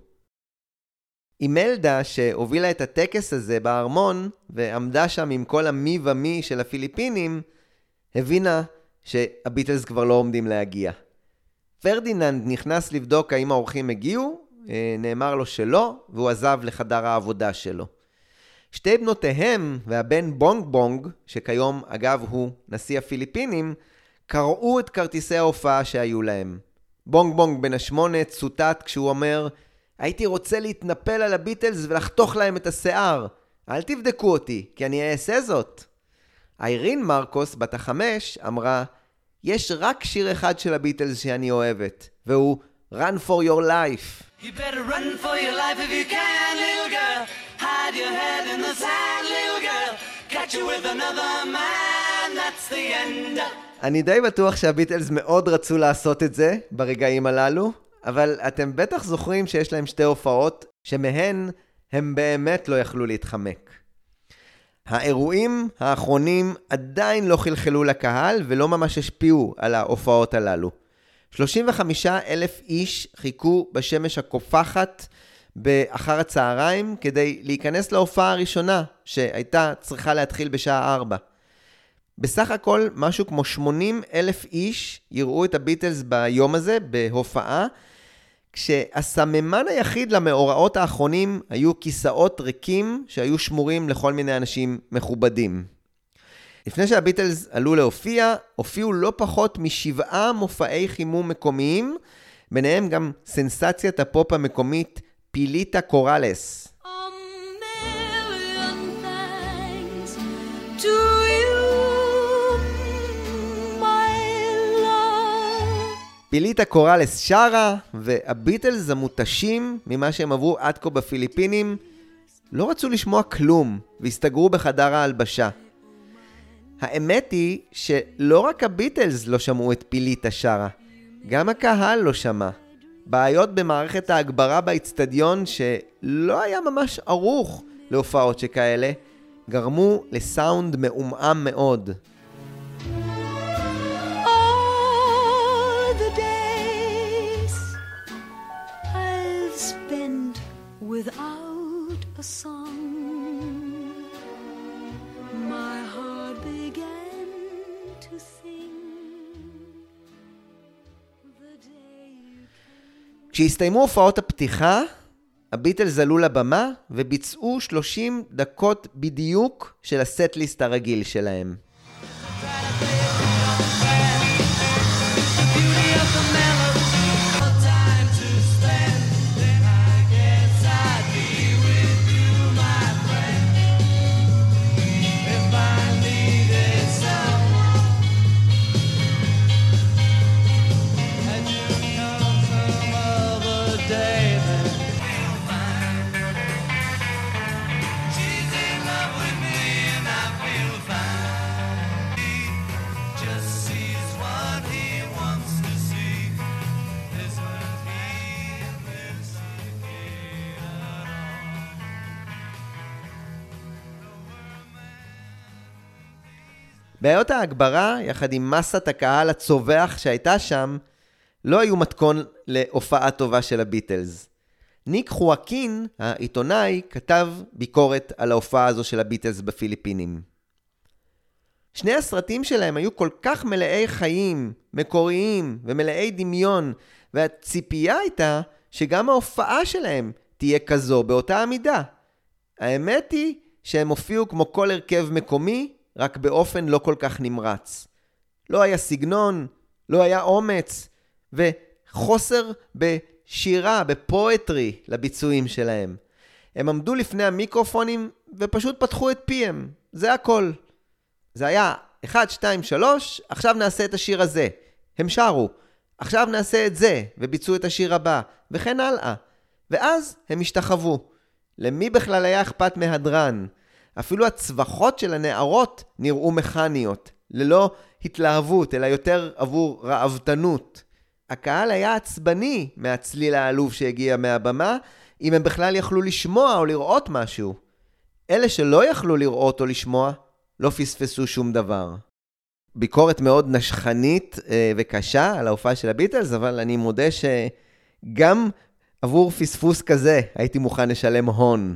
אימלדה, שהובילה את הטקס הזה בארמון, ועמדה שם עם כל המי ומי של הפיליפינים, הבינה שהביטלס כבר לא עומדים להגיע. פרדיננד נכנס לבדוק האם האורחים הגיעו, נאמר לו שלא, והוא עזב לחדר העבודה שלו. שתי בנותיהם והבן בונג בונג, שכיום אגב הוא נשיא הפיליפינים, קראו את כרטיסי ההופעה שהיו להם. בונג בונג בן 8 צוטט כשהוא אומר, הייתי רוצה להתנפל על הביטלס ולחתוך להם את השיער. אל תבדקו אותי, כי אני אעשה זאת. איירין מרקוס בת 5 אמרה, יש רק שיר אחד של הביטלס שאני אוהבת, והוא Run for your life. You better run for your life if you can, little girl. Hide your head in the sand, little girl. Catch you with another man, that's the end. אני די בטוח שהביטלס מאוד רצו לעשות את זה ברגעים הללו, אבל אתם בטח זוכרים שיש להם שתי הופעות שמהן הם באמת לא יכלו להתחמק. האירועים האחרונים עדיין לא חלחלו לקהל ולא ממש השפיעו על ההופעות הללו. 35,000 איש חיכו בשמש הקופחת באחר הצהריים כדי להיכנס להופעה הראשונה שהייתה צריכה להתחיל בשעה 4. בסך הכל משהו כמו 80,000 איש יראו את הביטלס ביום הזה בהופעה, כשהסממן היחיד למאורעות האחרונים היו כיסאות ריקים שהיו שמורים לכל מיני אנשים מכובדים. לפני שהביטלס עלו להופיע, הופיעו לא פחות מ7 מופעי חימום מקומיים, ביניהם גם סנסציית הפופ המקומית פיליטה קוראלס. פיליטה קוראלס שרה, והביטלס המותשים ממה שהם עברו עד כה בפיליפינים, לא רצו לשמוע כלום, והסתגרו בחדר ההלבשה. האמת היא שלא רק הביטלס לא שמעו את פיליטה שרה, גם הקהל לא שמע. בעיות במערכת ההגברה באצטדיון שלא היה ממש ערוך להופעות שכאלה, גרמו לסאונד מעומעם מאוד. All the days I've spent without a song, my heart began to sing the day you came. כשהסתיימו הופעות הפתיחה, הביטלס עלו לבמה וביצעו 30 דקות בדיוק של הסט-ליסט הרגיל שלהם. בעיות ההגברה, יחד עם מסת הקהל הצובח שהייתה שם, לא היו מתכון להופעה טובה של הביטלס. ניק חואקין, העיתונאי, כתב ביקורת על ההופעה הזו של הביטלס בפיליפינים. שני הסרטים שלהם היו כל כך מלאי חיים, מקוריים ומלאי דמיון, והציפייה הייתה שגם ההופעה שלהם תהיה כזו באותה עמידה. האמת היא שהם הופיעו כמו כל הרכב מקומי, רק באופן לא כל כך נמרץ. לא היה סגנון, לא היה אומץ, וחוסר בשירה, בפואטרי לביצועים שלהם. הם עמדו לפני המיקרופונים ופשוט פתחו את פיהם. זה הכל. זה היה 1, 2, 3, עכשיו נעשה את השיר הזה. הם שרו. עכשיו נעשה את זה, וביצעו את השיר הבא, וכן הלאה. ואז הם השתחוו. למי בכלל היה אכפת מהדרן? אפילו הצווחות של הנערות נראו מכניות, ללא התלהבות, אלא יותר עבור רעבתנות. הקהל היה עצבני מהצליל העלוב שהגיע מהבמה, אם הם בכלל יכלו לשמוע או לראות משהו. אלה שלא יכלו לראות או לשמוע, לא פספסו שום דבר. ביקורת מאוד נשכנית וקשה על ההופעה של הביטלס, אבל אני מודה שגם עבור פספוס כזה הייתי מוכן לשלם הון.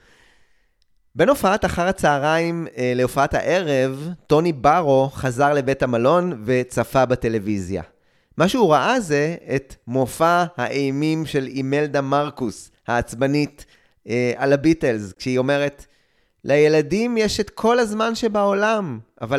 בין הופעת אחר הצהריים להופעת הערב, טוני ברו חזר לבית המלון וצפה בטלוויזיה. מה שהוא ראה זה את מופע האימים של אימלדה מרקוס, העצבנית, על הביטלס, כשהיא אומרת, לילדים יש את כל הזמן שבעולם, אבל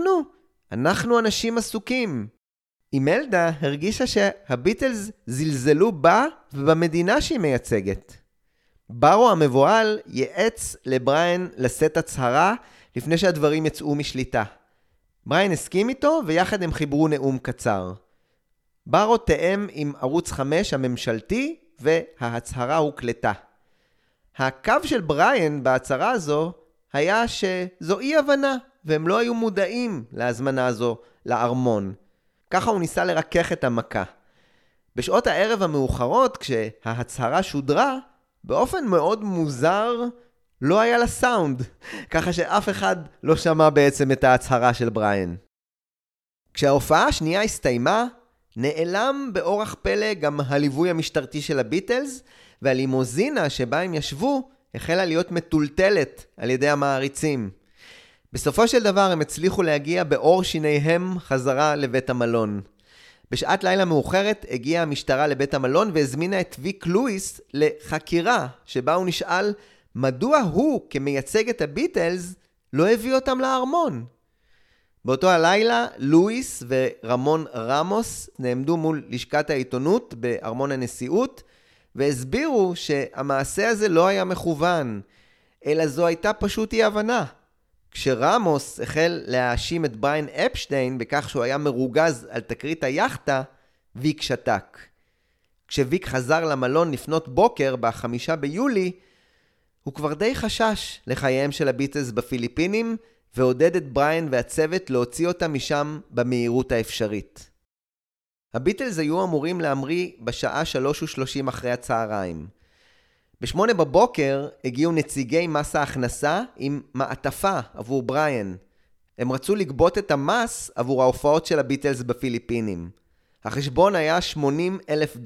אנחנו אנשים עסוקים. אימלדה הרגישה שהביטלס זלזלו בה ובמדינה שהיא מייצגת. ברו המבועל יעץ לבריין לשאת הצהרה לפני שהדברים יצאו משליטה. בריין הסכים איתו ויחד הם חיברו נאום קצר. ברו תאם עם ערוץ 5 הממשלתי וההצהרה הוקלטה. הקו של בריין בהצהרה הזו היה שזו אי הבנה והם לא היו מודעים להזמנה הזו לארמון. ככה הוא ניסה לרכך את המכה. בשעות הערב המאוחרות כשההצהרה שודרה, באופן מאוד מוזר לא היה לה סאונד, ככה שאף אחד לא שמע בעצם את ההצהרה של בריין. כשההופעה השנייה הסתיימה, נעלם באורח פלא גם הליווי המשטרתי של הביטלס, והלימוזינה שבה הם ישבו החלה להיות מטולטלת על ידי המעריצים. בסופו של דבר הם הצליחו להגיע באור שיניהם חזרה לבית המלון. בשעת לילה מאוחרת הגיעה המשטרה לבית המלון והזמינה את ויק לואיס לחקירה, שבה הוא נשאל מדוע הוא כמייצג את הביטלס לא הביא אותם לארמון. באותו הלילה לואיס ורמון רמוס נעמדו מול לשכת העיתונות בארמון הנשיאות והסבירו שהמעשה הזה לא היה מכוון, אלא זו הייתה פשוט אי הבנה. כשרמוס החל להאשים את בריין אפשטיין בכך שהוא היה מרוגז על תקרית היחטה, ויק שתק. כשוויק חזר למלון לפנות בוקר ב5 ביולי, הוא כבר די חשש לחייהם של הביטלס בפיליפינים, ועודד את בריין והצוות להוציא אותם משם במהירות האפשרית. הביטלס היו אמורים להמריא בשעה 3:30 אחרי הצהריים. ב8 בבוקר הגיעו נציגי מס ההכנסה עם מעטפה עבור בריאן. הם רצו לגבות את המס עבור ההופעות של הביטלס בפיליפינים. החשבון היה $80,000.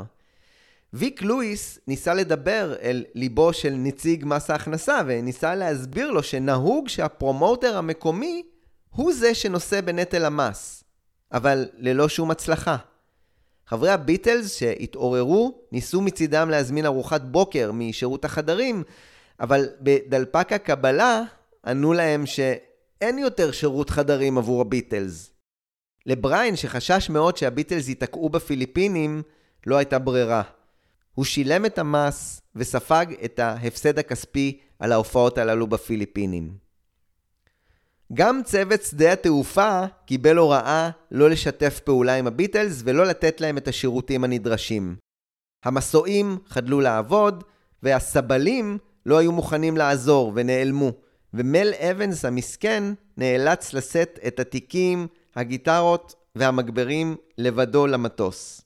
ויק לואיס ניסה לדבר אל ליבו של נציג מס ההכנסה וניסה להסביר לו שנהוג שהפרומוטר המקומי הוא זה שנושא בנטל המס, אבל ללא שום הצלחה. חברי הביטלס שהתעוררו ניסו מצידם להזמין ארוחת בוקר משירות החדרים, אבל בדלפק הקבלה ענו להם שאין יותר שירות חדרים עבור הביטלס. לבריין שחשש מאוד שהביטלס ייתקעו בפיליפינים לא הייתה ברירה. הוא שילם את המס וספג את ההפסד הכספי על ההופעות הללו בפיליפינים. גם צוות שדה התעופה קיבל הוראה לא לשתף פעולה עם הביטלס ולא לתת להם את השירותים הנדרשים. המסועים חדלו לעבוד והסבלים לא היו מוכנים לעזור ונעלמו, ומל אבנס המסכן נאלץ לשאת את התיקים, הגיטרות והמגברים לבדו למטוס.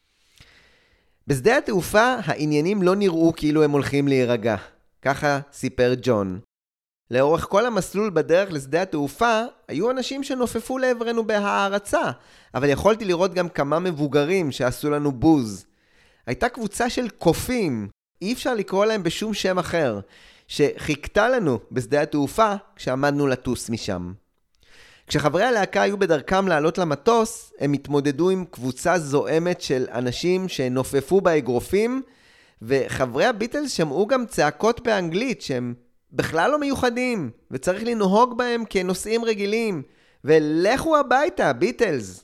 בשדה התעופה העניינים לא נראו כאילו הם הולכים להירגע, ככה סיפר ג'ון. לאורך כל המסלול בדרך לשדה התעופה, היו אנשים שנופפו לעברנו בהערצה, אבל יכולתי לראות גם כמה מבוגרים שעשו לנו בוז. הייתה קבוצה של קופים, אי אפשר לקרוא להם בשום שם אחר, שחיכתה לנו בשדה התעופה כשעמדנו לטוס משם. כשחברי הלהקה היו בדרכם לעלות למטוס, הם התמודדו עם קבוצה זועמת של אנשים שנופפו באגרופים, וחברי הביטלס שמעו גם צעקות באנגלית שהם בכלל לא מיוחדים, וצריך לנהוג בהם כנוסעים רגילים, ולכו הביתה, ביטלס.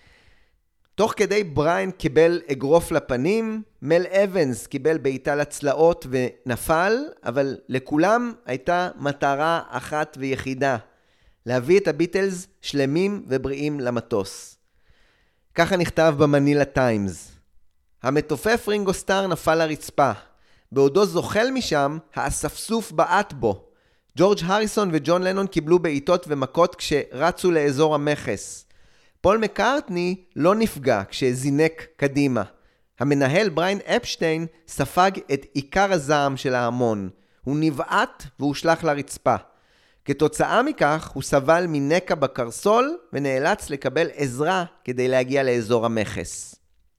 תוך כדי בריין קיבל אגרוף לפנים, מל אבנס קיבל בעיטה לצלעות ונפל, אבל לכולם הייתה מטרה אחת ויחידה, להביא את הביטלס שלמים ובריאים למטוס. ככה נכתב במנילה טיימס. המתופף רינגו סטאר נפל לרצפה. בעודו זוחל משם, האספסוף בעט בו. ג'ורג' הריסון וג'ון לנון קיבלו בעיטות ומכות כשרצו לאזור המכס. פול מקארטני לא נפגע כשזינק קדימה. המנהל בריין אפשטיין ספג את עיקר הזעם של ההמון. הוא נבעט והושלח לרצפה. כתוצאה מכך הוא סבל מנקע בקרסול ונאלץ לקבל עזרה כדי להגיע לאזור המכס.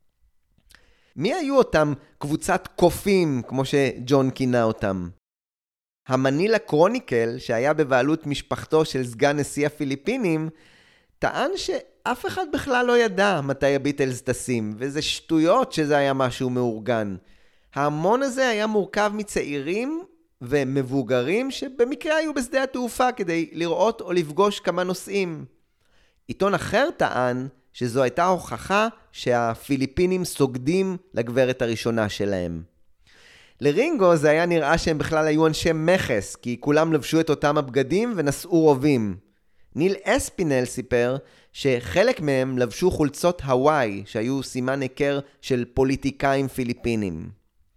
מי היו אותם קבוצת קופים, כמו שג'ון כינה אותם? המנילה קרוניקל, שהיה בבעלות משפחתו של סגן נשיא הפיליפינים, טען שאף אחד בכלל לא ידע מתי הביטלס טסים, וזה שטויות שזה היה משהו מאורגן. ההמון הזה היה מורכב מצעירים ומבוגרים שבמקרה היו בשדה התעופה כדי לראות או לפגוש כמה נוסעים. עיתון אחר טען שזו הייתה הוכחה שהפיליפינים סוגדים לגברת הראשונה שלהם. לרינגו זה היה נראה שהם בכלל היו אנשי מכס, כי כולם לבשו את אותם הבגדים ונשאו רובים. ניל אספינל סיפר שחלק מהם לבשו חולצות הוואי, שהיו סימן היכר של פוליטיקאים פיליפינים.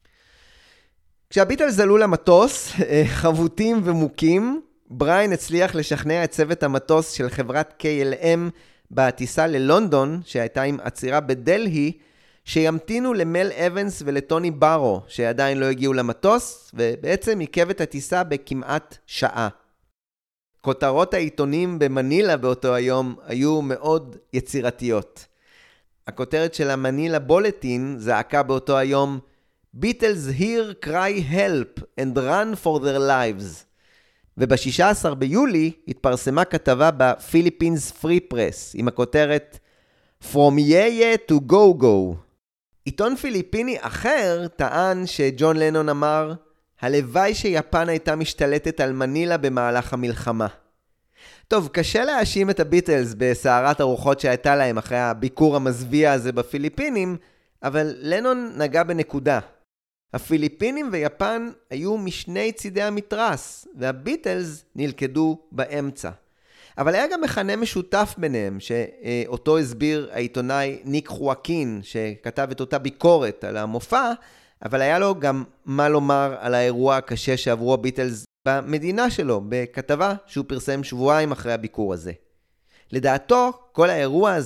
כשהביטלס עלו למטוס, חבוטים ומוכים, בריין הצליח לשכנע את צוות המטוס של חברת KLM בטיסה ללונדון, שהייתה עם עצירה בדלהי, שימתינו למל אבנס ולטוני ברו, שעדיין לא הגיעו למטוס, ובעצם עיכב את הטיסה בכמעט שעה. כותרות העיתונים במנילה באותו היום היו מאוד יצירתיות. הכותרת של המנילה בולטין זעקה באותו היום, Beatles here cry help and run for their lives. וב-16 ביולי התפרסמה כתבה בפיליפינס פרי פרס עם הכותרת From Yeye to Go Go. עיתון פיליפיני אחר טען שג'ון לנון אמר, הלוואי שיפן הייתה משתלטת על מנילה במהלך המלחמה. טוב, קשה להאשים את הביטלס בסערת הרוחות שהייתה להם אחרי הביקור המזוויע הזה בפיליפינים, אבל לנון נגע בנקודה. הפיליפינים ויפן היו משני צידי המתרס, והביטלס נלכדו באמצע. אבל היה גם מכנה משותף ביניהם, שאותו הסביר העיתונאי ניק חואקין, שכתב את אותה ביקורת על המופע, אבל היה לו גם מה לומר על האירוע הקשה שעברו הביטלס במדינה שלו, בכתבה שהוא פרסם שבועיים אחרי הביקור הזה. לדעתו, כל האירוע הזה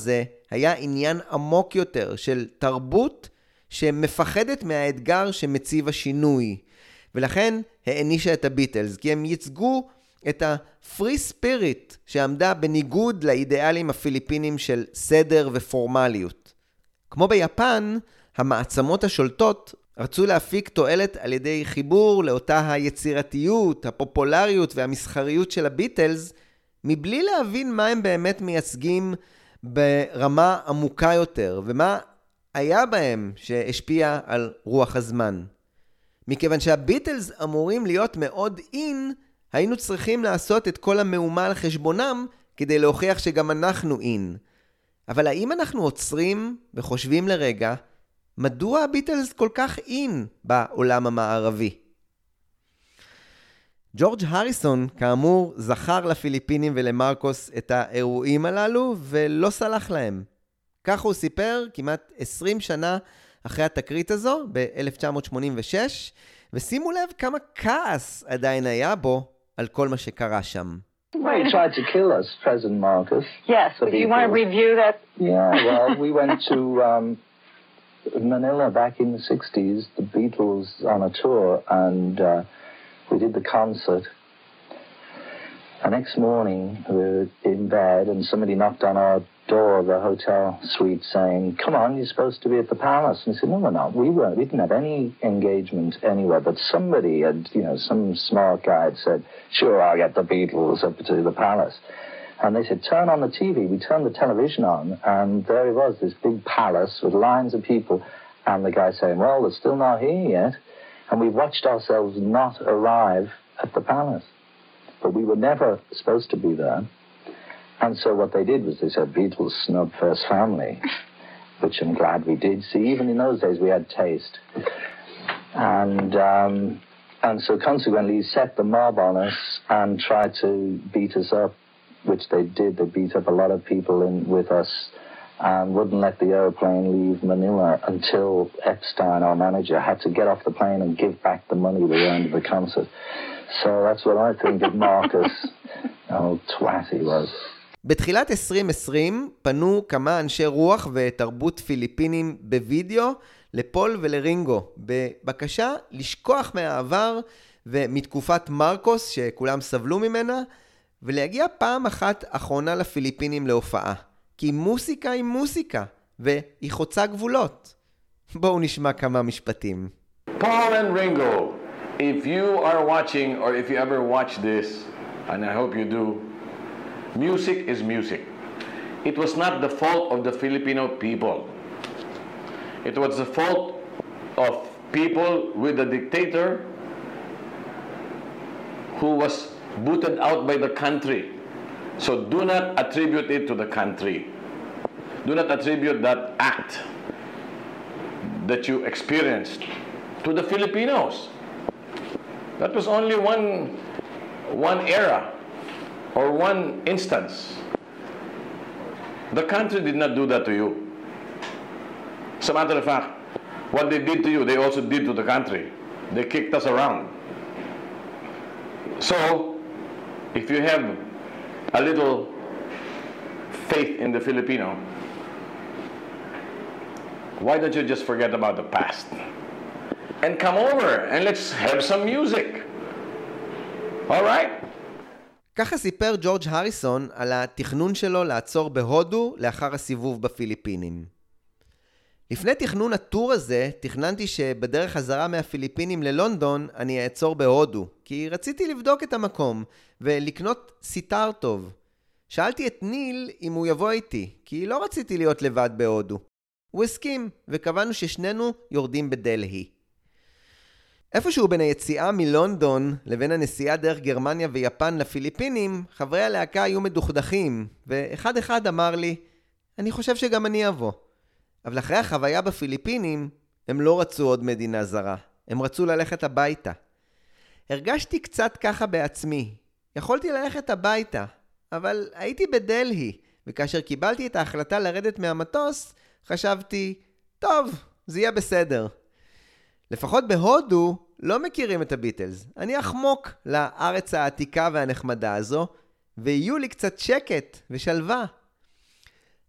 היה עניין עמוק יותר של תרבות שמפחדת מהאתגר שמציב השינוי. ולכן הענישה את הביטלס, כי הם ייצגו את הפרי ספיריט שעמדה בניגוד לאידיאלים הפיליפינים של סדר ופורמליות. כמו ביפן, המעצמות השולטות רצו להפיק תועלת על ידי חיבור לאותה היצירתיות, הפופולריות והמסחריות של הביטלס, מבלי להבין מה הם באמת מייצגים ברמה עמוקה יותר, ומה היה בהם שהשפיע על רוח הזמן. מכיוון שהביטלס אמורים להיות מאוד אין, היינו צריכים לעשות את כל המהומה על חשבונם כדי להוכיח שגם אנחנו אין. אבל האם אנחנו עוצרים וחושבים לרגע, מדוע הביטלס כל כך אין בעולם המערבי? ג'ורג' הריסון, כאמור, זכר לפיליפינים ולמרקוס את האירועים הללו ולא סלח להם. כך הוא סיפר כמעט 20 שנה אחרי התקרית הזו, ב-1986, ושימו לב כמה כעס עדיין היה בו על כל מה שקרה שם. Well, he tried to kill us, President Marcus. Yes, but you want to review that? Yeah, well, we went to Manila back in the 60s, the Beatles on a tour, and we did the concert. The next morning, we were in bed, and somebody knocked on our door of the hotel suite saying, "Come on, you're supposed to be at the palace." And we said, "No, we're not. We weren't. We didn't have any engagement anywhere." But somebody had, some smart guy had said, "Sure, I'll get the Beatles up to the palace." And they said, "Turn on the TV." We turned the television on, and there it was, this big palace with lines of people. And the guy saying, "Well, they're still not here yet." And we watched ourselves not arrive at the palace. But we were never supposed to be there. And so what they did was they said, "Beatles snub first family," which I'm glad we did. See, even in those days we had taste. And so consequently he set the mob on us and tried to beat us up, which they did. They beat up a lot of people with us and wouldn't let the airplane leave Manila until Epstein, our manager, had to get off the plane and give back the money they earned at the concert. So that's what I think of Marcus. Oh, twat he was. בתחילת 2020 פנו כמה אנשי רוח ותרבות פיליפינים בווידאו לפול ולרינגו, בבקשה לשכוח מהעבר ומתקופת מרקוס שכולם סבלו ממנה, ולהגיע פעם אחת אחרונה לפיליפינים להופעה. כי מוסיקה היא מוסיקה, והיא חוצה גבולות. בואו נשמע כמה משפטים. Paul and Ringo, if you are watching or if you ever watch this, and I hope you do, music is music. It was not the fault of the Filipino people. It was the fault of people with a dictator who was booted out by the country. So do not attribute it to the country. Do not attribute that act that you experienced to the Filipinos. That was only one era or one instance. The country did not do that to you. As a matter of fact, what they did to you, they also did to the country. They kicked us around. So, if you have a little faith in the Filipino, why don't you just forget about the past and come over and let's have some music? All right? ככה סיפר ג'ורג' הריסון על התכנון שלו לעצור בהודו לאחר הסיבוב בפיליפינים. לפני תכנון הטור הזה, תכננתי שבדרך חזרה מהפיליפינים ללונדון אני אעצור בהודו, כי רציתי לבדוק את המקום ולקנות סיטר טוב. שאלתי את ניל אם הוא יבוא איתי, כי לא רציתי להיות לבד בהודו. הוא הסכים, וקבענו ששנינו יורדים בדלהי. איפשהו בין היציאה מלונדון לבין הנסיעה דרך גרמניה ויפן לפיליפינים, חברי הלהקה היו מדוכדכים, ואחד אחד אמר לי, אני חושב שגם אני אבוא. אבל אחרי החוויה בפיליפינים, הם לא רצו עוד מדינה זרה. הם רצו ללכת הביתה. הרגשתי קצת ככה בעצמי. יכולתי ללכת הביתה, אבל הייתי בדלהי, וכאשר קיבלתי את ההחלטה לרדת מהמטוס, חשבתי, טוב, זה יהיה בסדר. לפחות בהודו לא מכירים את הביטלס. אני אחמוק לארץ העתיקה והנחמדה הזו, ויהיו לי קצת שקט ושלווה.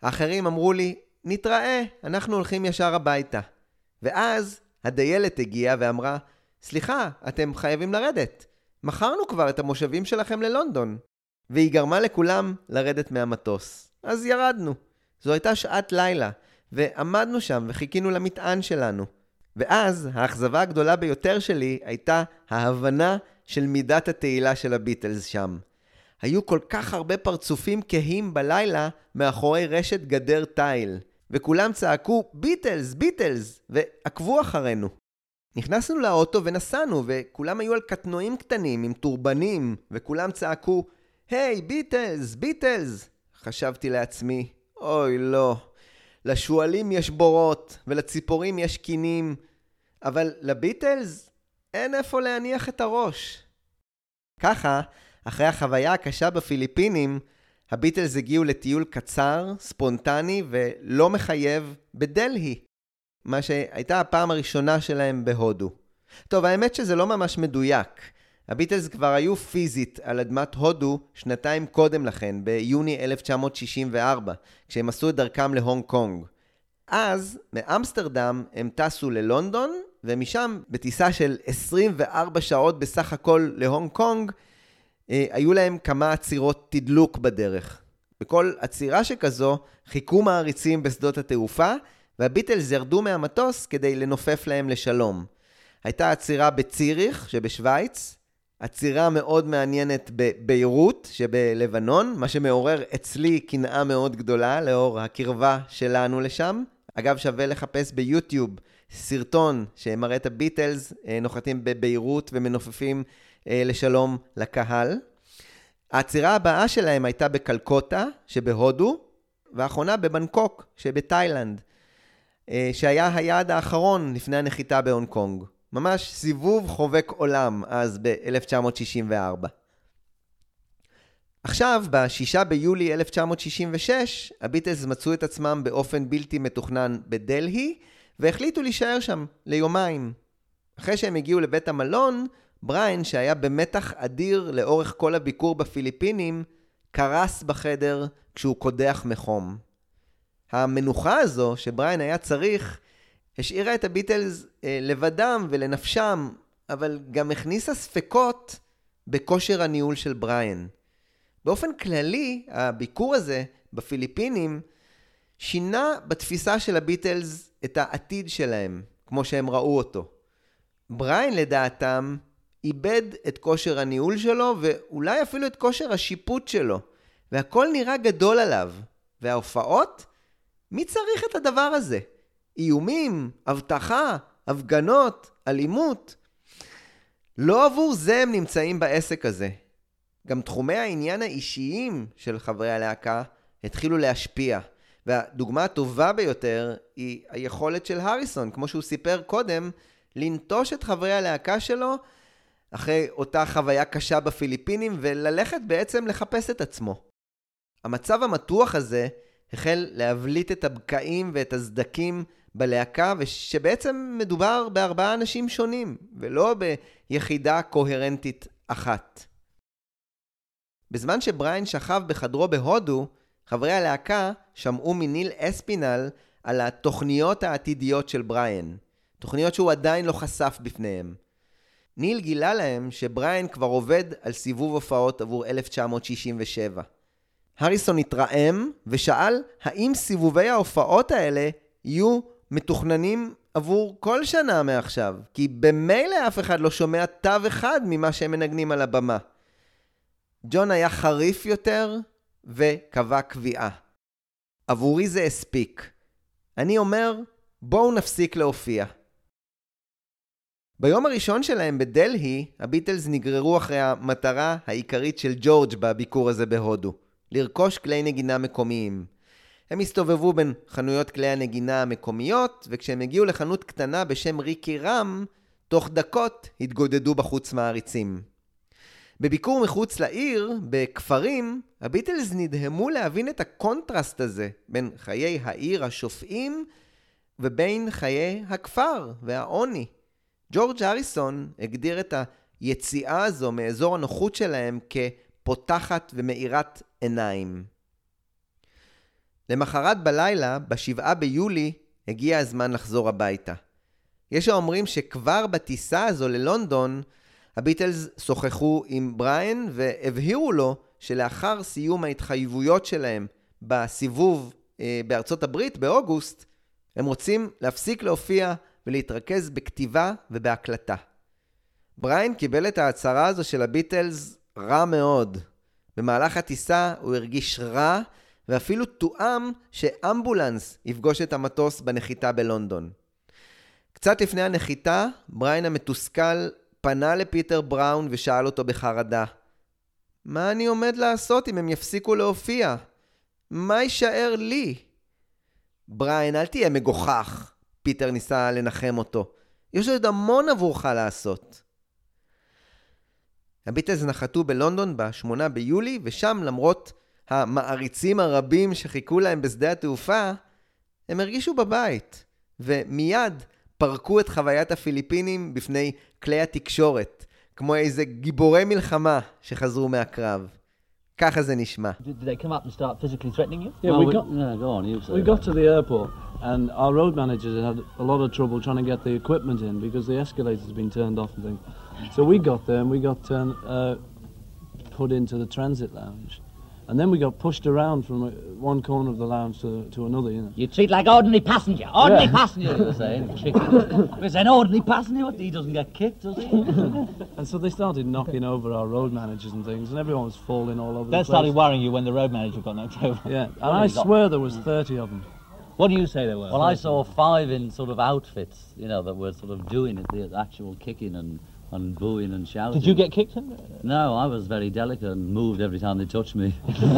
האחרים אמרו לי, נתראה, אנחנו הולכים ישר הביתה. ואז הדיילת הגיעה ואמרה, סליחה, אתם חייבים לרדת. מכרנו כבר את המושבים שלכם ללונדון. והיא גרמה לכולם לרדת מהמטוס. אז ירדנו. זו הייתה שעת לילה, ועמדנו שם וחיכינו למטען שלנו. ואז האכזבה הגדולה ביותר שלי הייתה ההבנה של מידת התהילה של הביטלס שם. היו כל כך הרבה פרצופים כהים בלילה מאחורי רשת גדר תיל, וכולם צעקו ביטלס, ביטלס, ועקבו אחרינו. נכנסנו לאוטו ונסענו, וכולם היו על קטנועים קטנים עם טורבנים, וכולם צעקו, היי, ביטלס, ביטלס. חשבתי לעצמי, אוי לא, לשואלים יש בורות, ולציפורים יש קינים, אבל לביטלס אין איפה להניח את הראש. ככה, אחרי החוויה הקשה בפיליפינים, הביטלס הגיעו לטיול קצר, ספונטני ולא מחייב בדלהי, מה שהייתה הפעם הראשונה שלהם בהודו. טוב, האמת שזה לא ממש מדויק. הביטלס כבר היו פיזית על אדמת הודו שנתיים קודם לכן, ביוני 1964, כשהם עשו את דרכם להונג קונג. אז, מאמסטרדם הם טסו ללונדון, ומשם בטיסה של 24 שעות בסך הכל להונג קונג, היו להם כמה עצירות תדלוק בדרך. בכל עצירה שכזו חיכו מעריצים בשדות התעופה, והביטלס ירדו מהמטוס כדי לנופף להם לשלום. הייתה עצירה בציריך שבשוויץ, עצירה מאוד מעניינת בביירות שבלבנון, מה שמעורר אצלי קנאה מאוד גדולה לאור הקרבה שלנו לשם. אגב, שווה לחפש ביוטיוב סרטון שמראה את הביטלס נוחתים בביירות ומנופפים לשלום לקהל. העצירה הבאה שלהם הייתה בקלקוטה שבהודו, והאחרונה בבנקוק שבתאילנד, שהיה היעד האחרון לפני הנחיתה בהונג קונג. ממש סיבוב חובק עולם אז ב-1964. עכשיו, ב-6 ביולי 1966, הביטלס מצאו את עצמם באופן בלתי מתוכנן בדלהי, והחליטו להישאר שם ליומיים. אחרי שהם הגיעו לבית המלון, בריין, שהיה במתח אדיר לאורך כל הביקור בפיליפינים, קרס בחדר כשהוא קודח מחום. המנוחה הזו שבריין היה צריך, השאירה את הביטלס לבדם ולנפשם, אבל גם הכניסה ספקות בכושר הניהול של בריין. באופן כללי, הביקור הזה בפיליפינים שינה בתפיסה של הביטלס את העתיד שלהם, כמו שהם ראו אותו. בריין לדעתם איבד את כושר הניהול שלו, ואולי אפילו את כושר השיפוט שלו, והכל נראה גדול עליו. וההופעות? מי צריך את הדבר הזה? איומים, הבטחה, הפגנות, אלימות. לא עבור זה הם נמצאים בעסק הזה. גם תחומי העניין האישיים של חברי הלהקה התחילו להשפיע. והדוגמה הטובה ביותר היא היכולת של הריסון, כמו שהוא סיפר קודם, לנטוש את חברי הלהקה שלו אחרי אותה חוויה קשה בפיליפינים וללכת בעצם לחפש את עצמו. המצב המתוח הזה החל להבליט את הבקעים ואת הסדקים בלהקה, ושבעצם מדובר בארבעה אנשים שונים, ולא ביחידה קוהרנטית אחת. בזמן שבריין שכב בחדרו בהודו, חברי הלהקה שמעו מניל אספינל על התוכניות העתידיות של בריין, תוכניות שהוא עדיין לא חשף בפניהם. ניל גילה להם שבריין כבר עובד על סיבוב הופעות עבור 1967. הריסון התרעם ושאל האם סיבובי ההופעות האלה יהיו מתוכננים עבור כל שנה מעכשיו, כי במילא אף אחד לא שומע תו אחד ממה שהם מנגנים על הבמה. ג'ון היה חריף יותר וקבע קביעה. עבורי זה הספיק. אני אומר, בואו נפסיק להופיע. ביום הראשון שלהם בדלהי, הביטלס נגררו אחרי המטרה העיקרית של ג'ורג' בביקור הזה בהודו, לרכוש כלי נגינה מקומיים. הם הסתובבו בין חנויות כלי הנגינה המקומיות, וכשהם הגיעו לחנות קטנה בשם ריקי רם, תוך דקות התגודדו בחוץ מעריצים. בביקור מחוץ לעיר, בכפרים, הביטלס נדהמו להבין את הקונטרסט הזה בין חיי העיר השופעים ובין חיי הכפר והעוני. ג'ורג' הריסון הגדיר את היציאה הזו מאזור הנוחות שלהם כפותחת ומאירת עיניים. למחרת בלילה, ב7 ביולי, הגיע הזמן לחזור הביתה. יש האומרים שכבר בטיסה הזו ללונדון, הביטלס שוחחו עם בריין והבהירו לו שלאחר סיום ההתחייבויות שלהם בסיבוב בארצות הברית באוגוסט, הם רוצים להפסיק להופיע ולהתרכז בכתיבה ובהקלטה. בריין קיבל את ההצהרה הזו של הביטלס רע מאוד. במהלך הטיסה הוא הרגיש רע, ואפילו תואם שאמבולנס יפגוש את המטוס בנחיתה בלונדון. קצת לפני הנחיתה, בריין המתוסכל פנה לפיטר בראון ושאל אותו בחרדה, מה אני עומד לעשות אם הם יפסיקו להופיע? מה יישאר לי? בריין, אל תהיה מגוחך, פיטר ניסה לנחם אותו. יש עוד המון עבורך לעשות. הביטלס נחתו בלונדון ב8 ביולי, ושם למרות המעריצים הרבים שחיכו להם בשדה התעופה, הם הרגישו בבית, ומיד פרקו את חוויית הפיליפינים בפני כלי התקשורת, כמו איזה גיבורי מלחמה שחזרו מהקרב. ככה זה נשמע. Did they come up and start physically threatening you? Yeah, we got to the airport and our road managers had a lot of trouble trying to get the equipment in because the escalators had been turned off and things. So we got there and we got put into the transit lounge. And then we got pushed around from one corner of the lounge to another, you know. You treat like ordinary passenger. Ordinary passenger, you were saying. It's an ordinary passenger. He doesn't get kicked, does he? And so they started knocking over our road managers and things, and everyone was falling all over the place. They started worrying you when the road manager got knocked over. Yeah, and I swear there was 30 of them. What do you say there were? Well, I saw 5 in sort of outfits, you know, that were sort of doing it, the actual kicking and booing and shouting. Did you get kicked? No, I was very delicate and moved every time they touched me.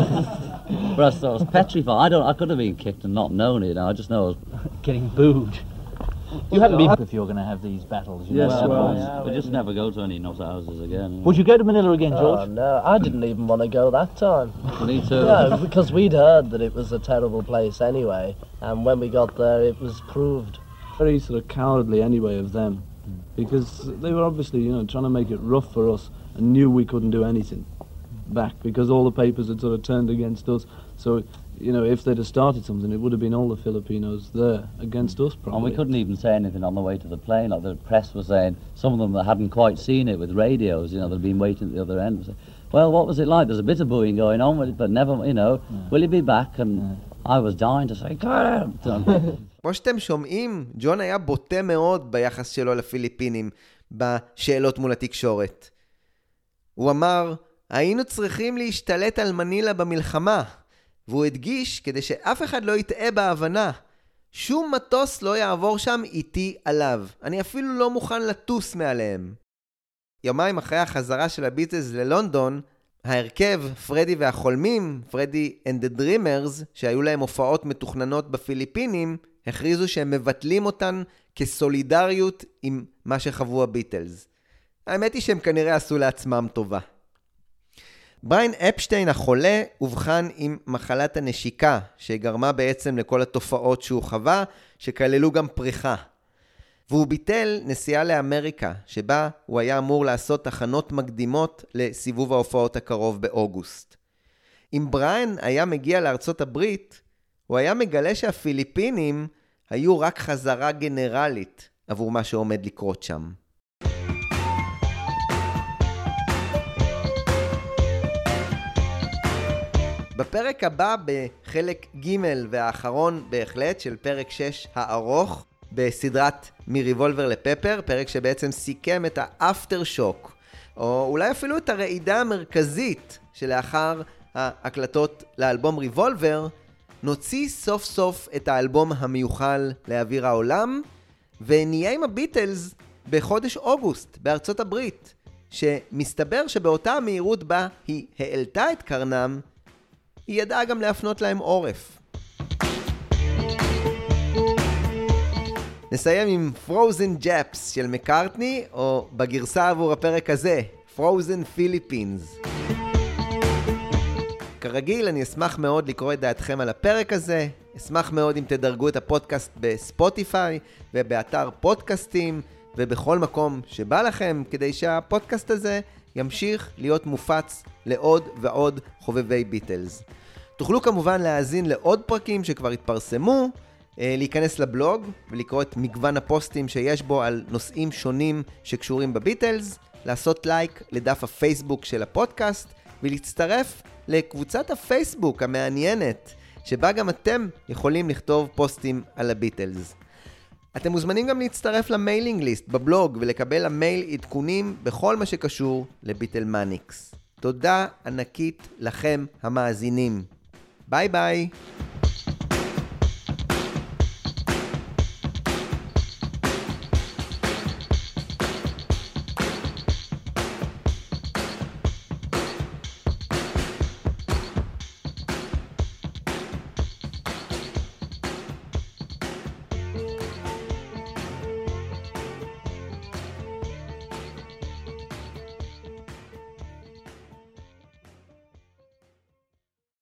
But I was petrified. I could have been kicked and not known it. I just know I was getting booed. You haven't been if you're going to have these battles. You yes, know, we just never go to any nut houses again. Would you go to Manila again, George? Oh, no, I didn't even want to go that time. Me too. No, because we'd heard that it was a terrible place anyway, and when we got there it was proved. Very sort of cowardly anyway of them. Because they were obviously, you know, trying to make it rough for us and knew we couldn't do anything back because all the papers had sort of turned against us. So, you know, if they'd have started something, it would have been all the Filipinos there against us probably. And we couldn't even say anything on the way to the plane. Like the press was saying, some of them that hadn't quite seen it with radios, you know, they'd been waiting at the other end. Well, what was it like? There's a bit of booing going on, but never, you know, will he be back? And I was dying to say, God! כמו שאתם שומעים, ג'ון היה בוטה מאוד ביחס שלו לפיליפינים בשאלות מול התקשורת. הוא אמר, היינו צריכים להשתלט על מנילה במלחמה, והוא הדגיש כדי שאף אחד לא יטעה בהבנה. שום מטוס לא יעבור שם איתי עליו. אני אפילו לא מוכן לטוס מעליהם. יומיים אחרי החזרה של הביטלס ללונדון, ההרכב, פרדי והחולמים, פרדי and the Dreamers, שהיו להם הופעות מתוכננות בפיליפינים, הכריזו שהם מבטלים אותן כסולידריות עם מה שחוו הביטלס. האמת היא שהם כנראה עשו לעצמם טובה. בריין אפשטיין החולה הובחן עם מחלת הנשיקה, שגרמה בעצם לכל התופעות שהוא חווה, שכללו גם פריחה. והוא ביטל נסיעה לאמריקה, שבה הוא היה אמור לעשות תחנות מקדימות לסיבוב ההופעות הקרוב באוגוסט. אם בריין היה מגיע לארצות הברית, הוא היה מגלה שהפיליפינים היו רק חזרה גנרלית עבור מה שעומד לקרות שם. בפרק הבא, בחלק ג' והאחרון בהחלט של פרק 6 הארוך, בסדרת מריבולבר לפפר, פרק שבעצם סיכם את האפטר שוק, או אולי אפילו את הרעידה המרכזית שלאחר ההקלטות לאלבום ריבולבר, נוציא סוף סוף את האלבום המיוחל לאוויר העולם, ונהיה עם הביטלס בחודש אוגוסט בארצות הברית, שמסתבר שבאותה המהירות בה היא העלתה את קרנם, היא ידעה גם להפנות להם עורף. נסיים עם Frozen Japs של מקארטני, או בגרסה עבור הפרק הזה, Frozen Philippines. כרגיל, אני אשמח מאוד לקרוא את דעתכם על הפרק הזה, אשמח מאוד אם תדרגו את הפודקאסט בספוטיפיי ובאתר פודקאסטים ובכל מקום שבא לכם, כדי שהפודקאסט הזה ימשיך להיות מופץ לעוד ועוד חובבי ביטלס. תוכלו כמובן להאזין לעוד פרקים שכבר התפרסמו, להיכנס לבלוג ולקרוא את מגוון הפוסטים שיש בו על נושאים שונים שקשורים בביטלס, לעשות לייק לדף הפייסבוק של הפודקאסט ולהצטרף לקבוצת הפייסבוק המעניינת, שבה גם אתם יכולים לכתוב פוסטים על הביטלס. אתם מוזמנים גם להצטרף למיילינג ליסט בבלוג ולקבל המייל עדכונים בכל מה שקשור לביטלמניקס. תודה ענקית לכם המאזינים. ביי ביי.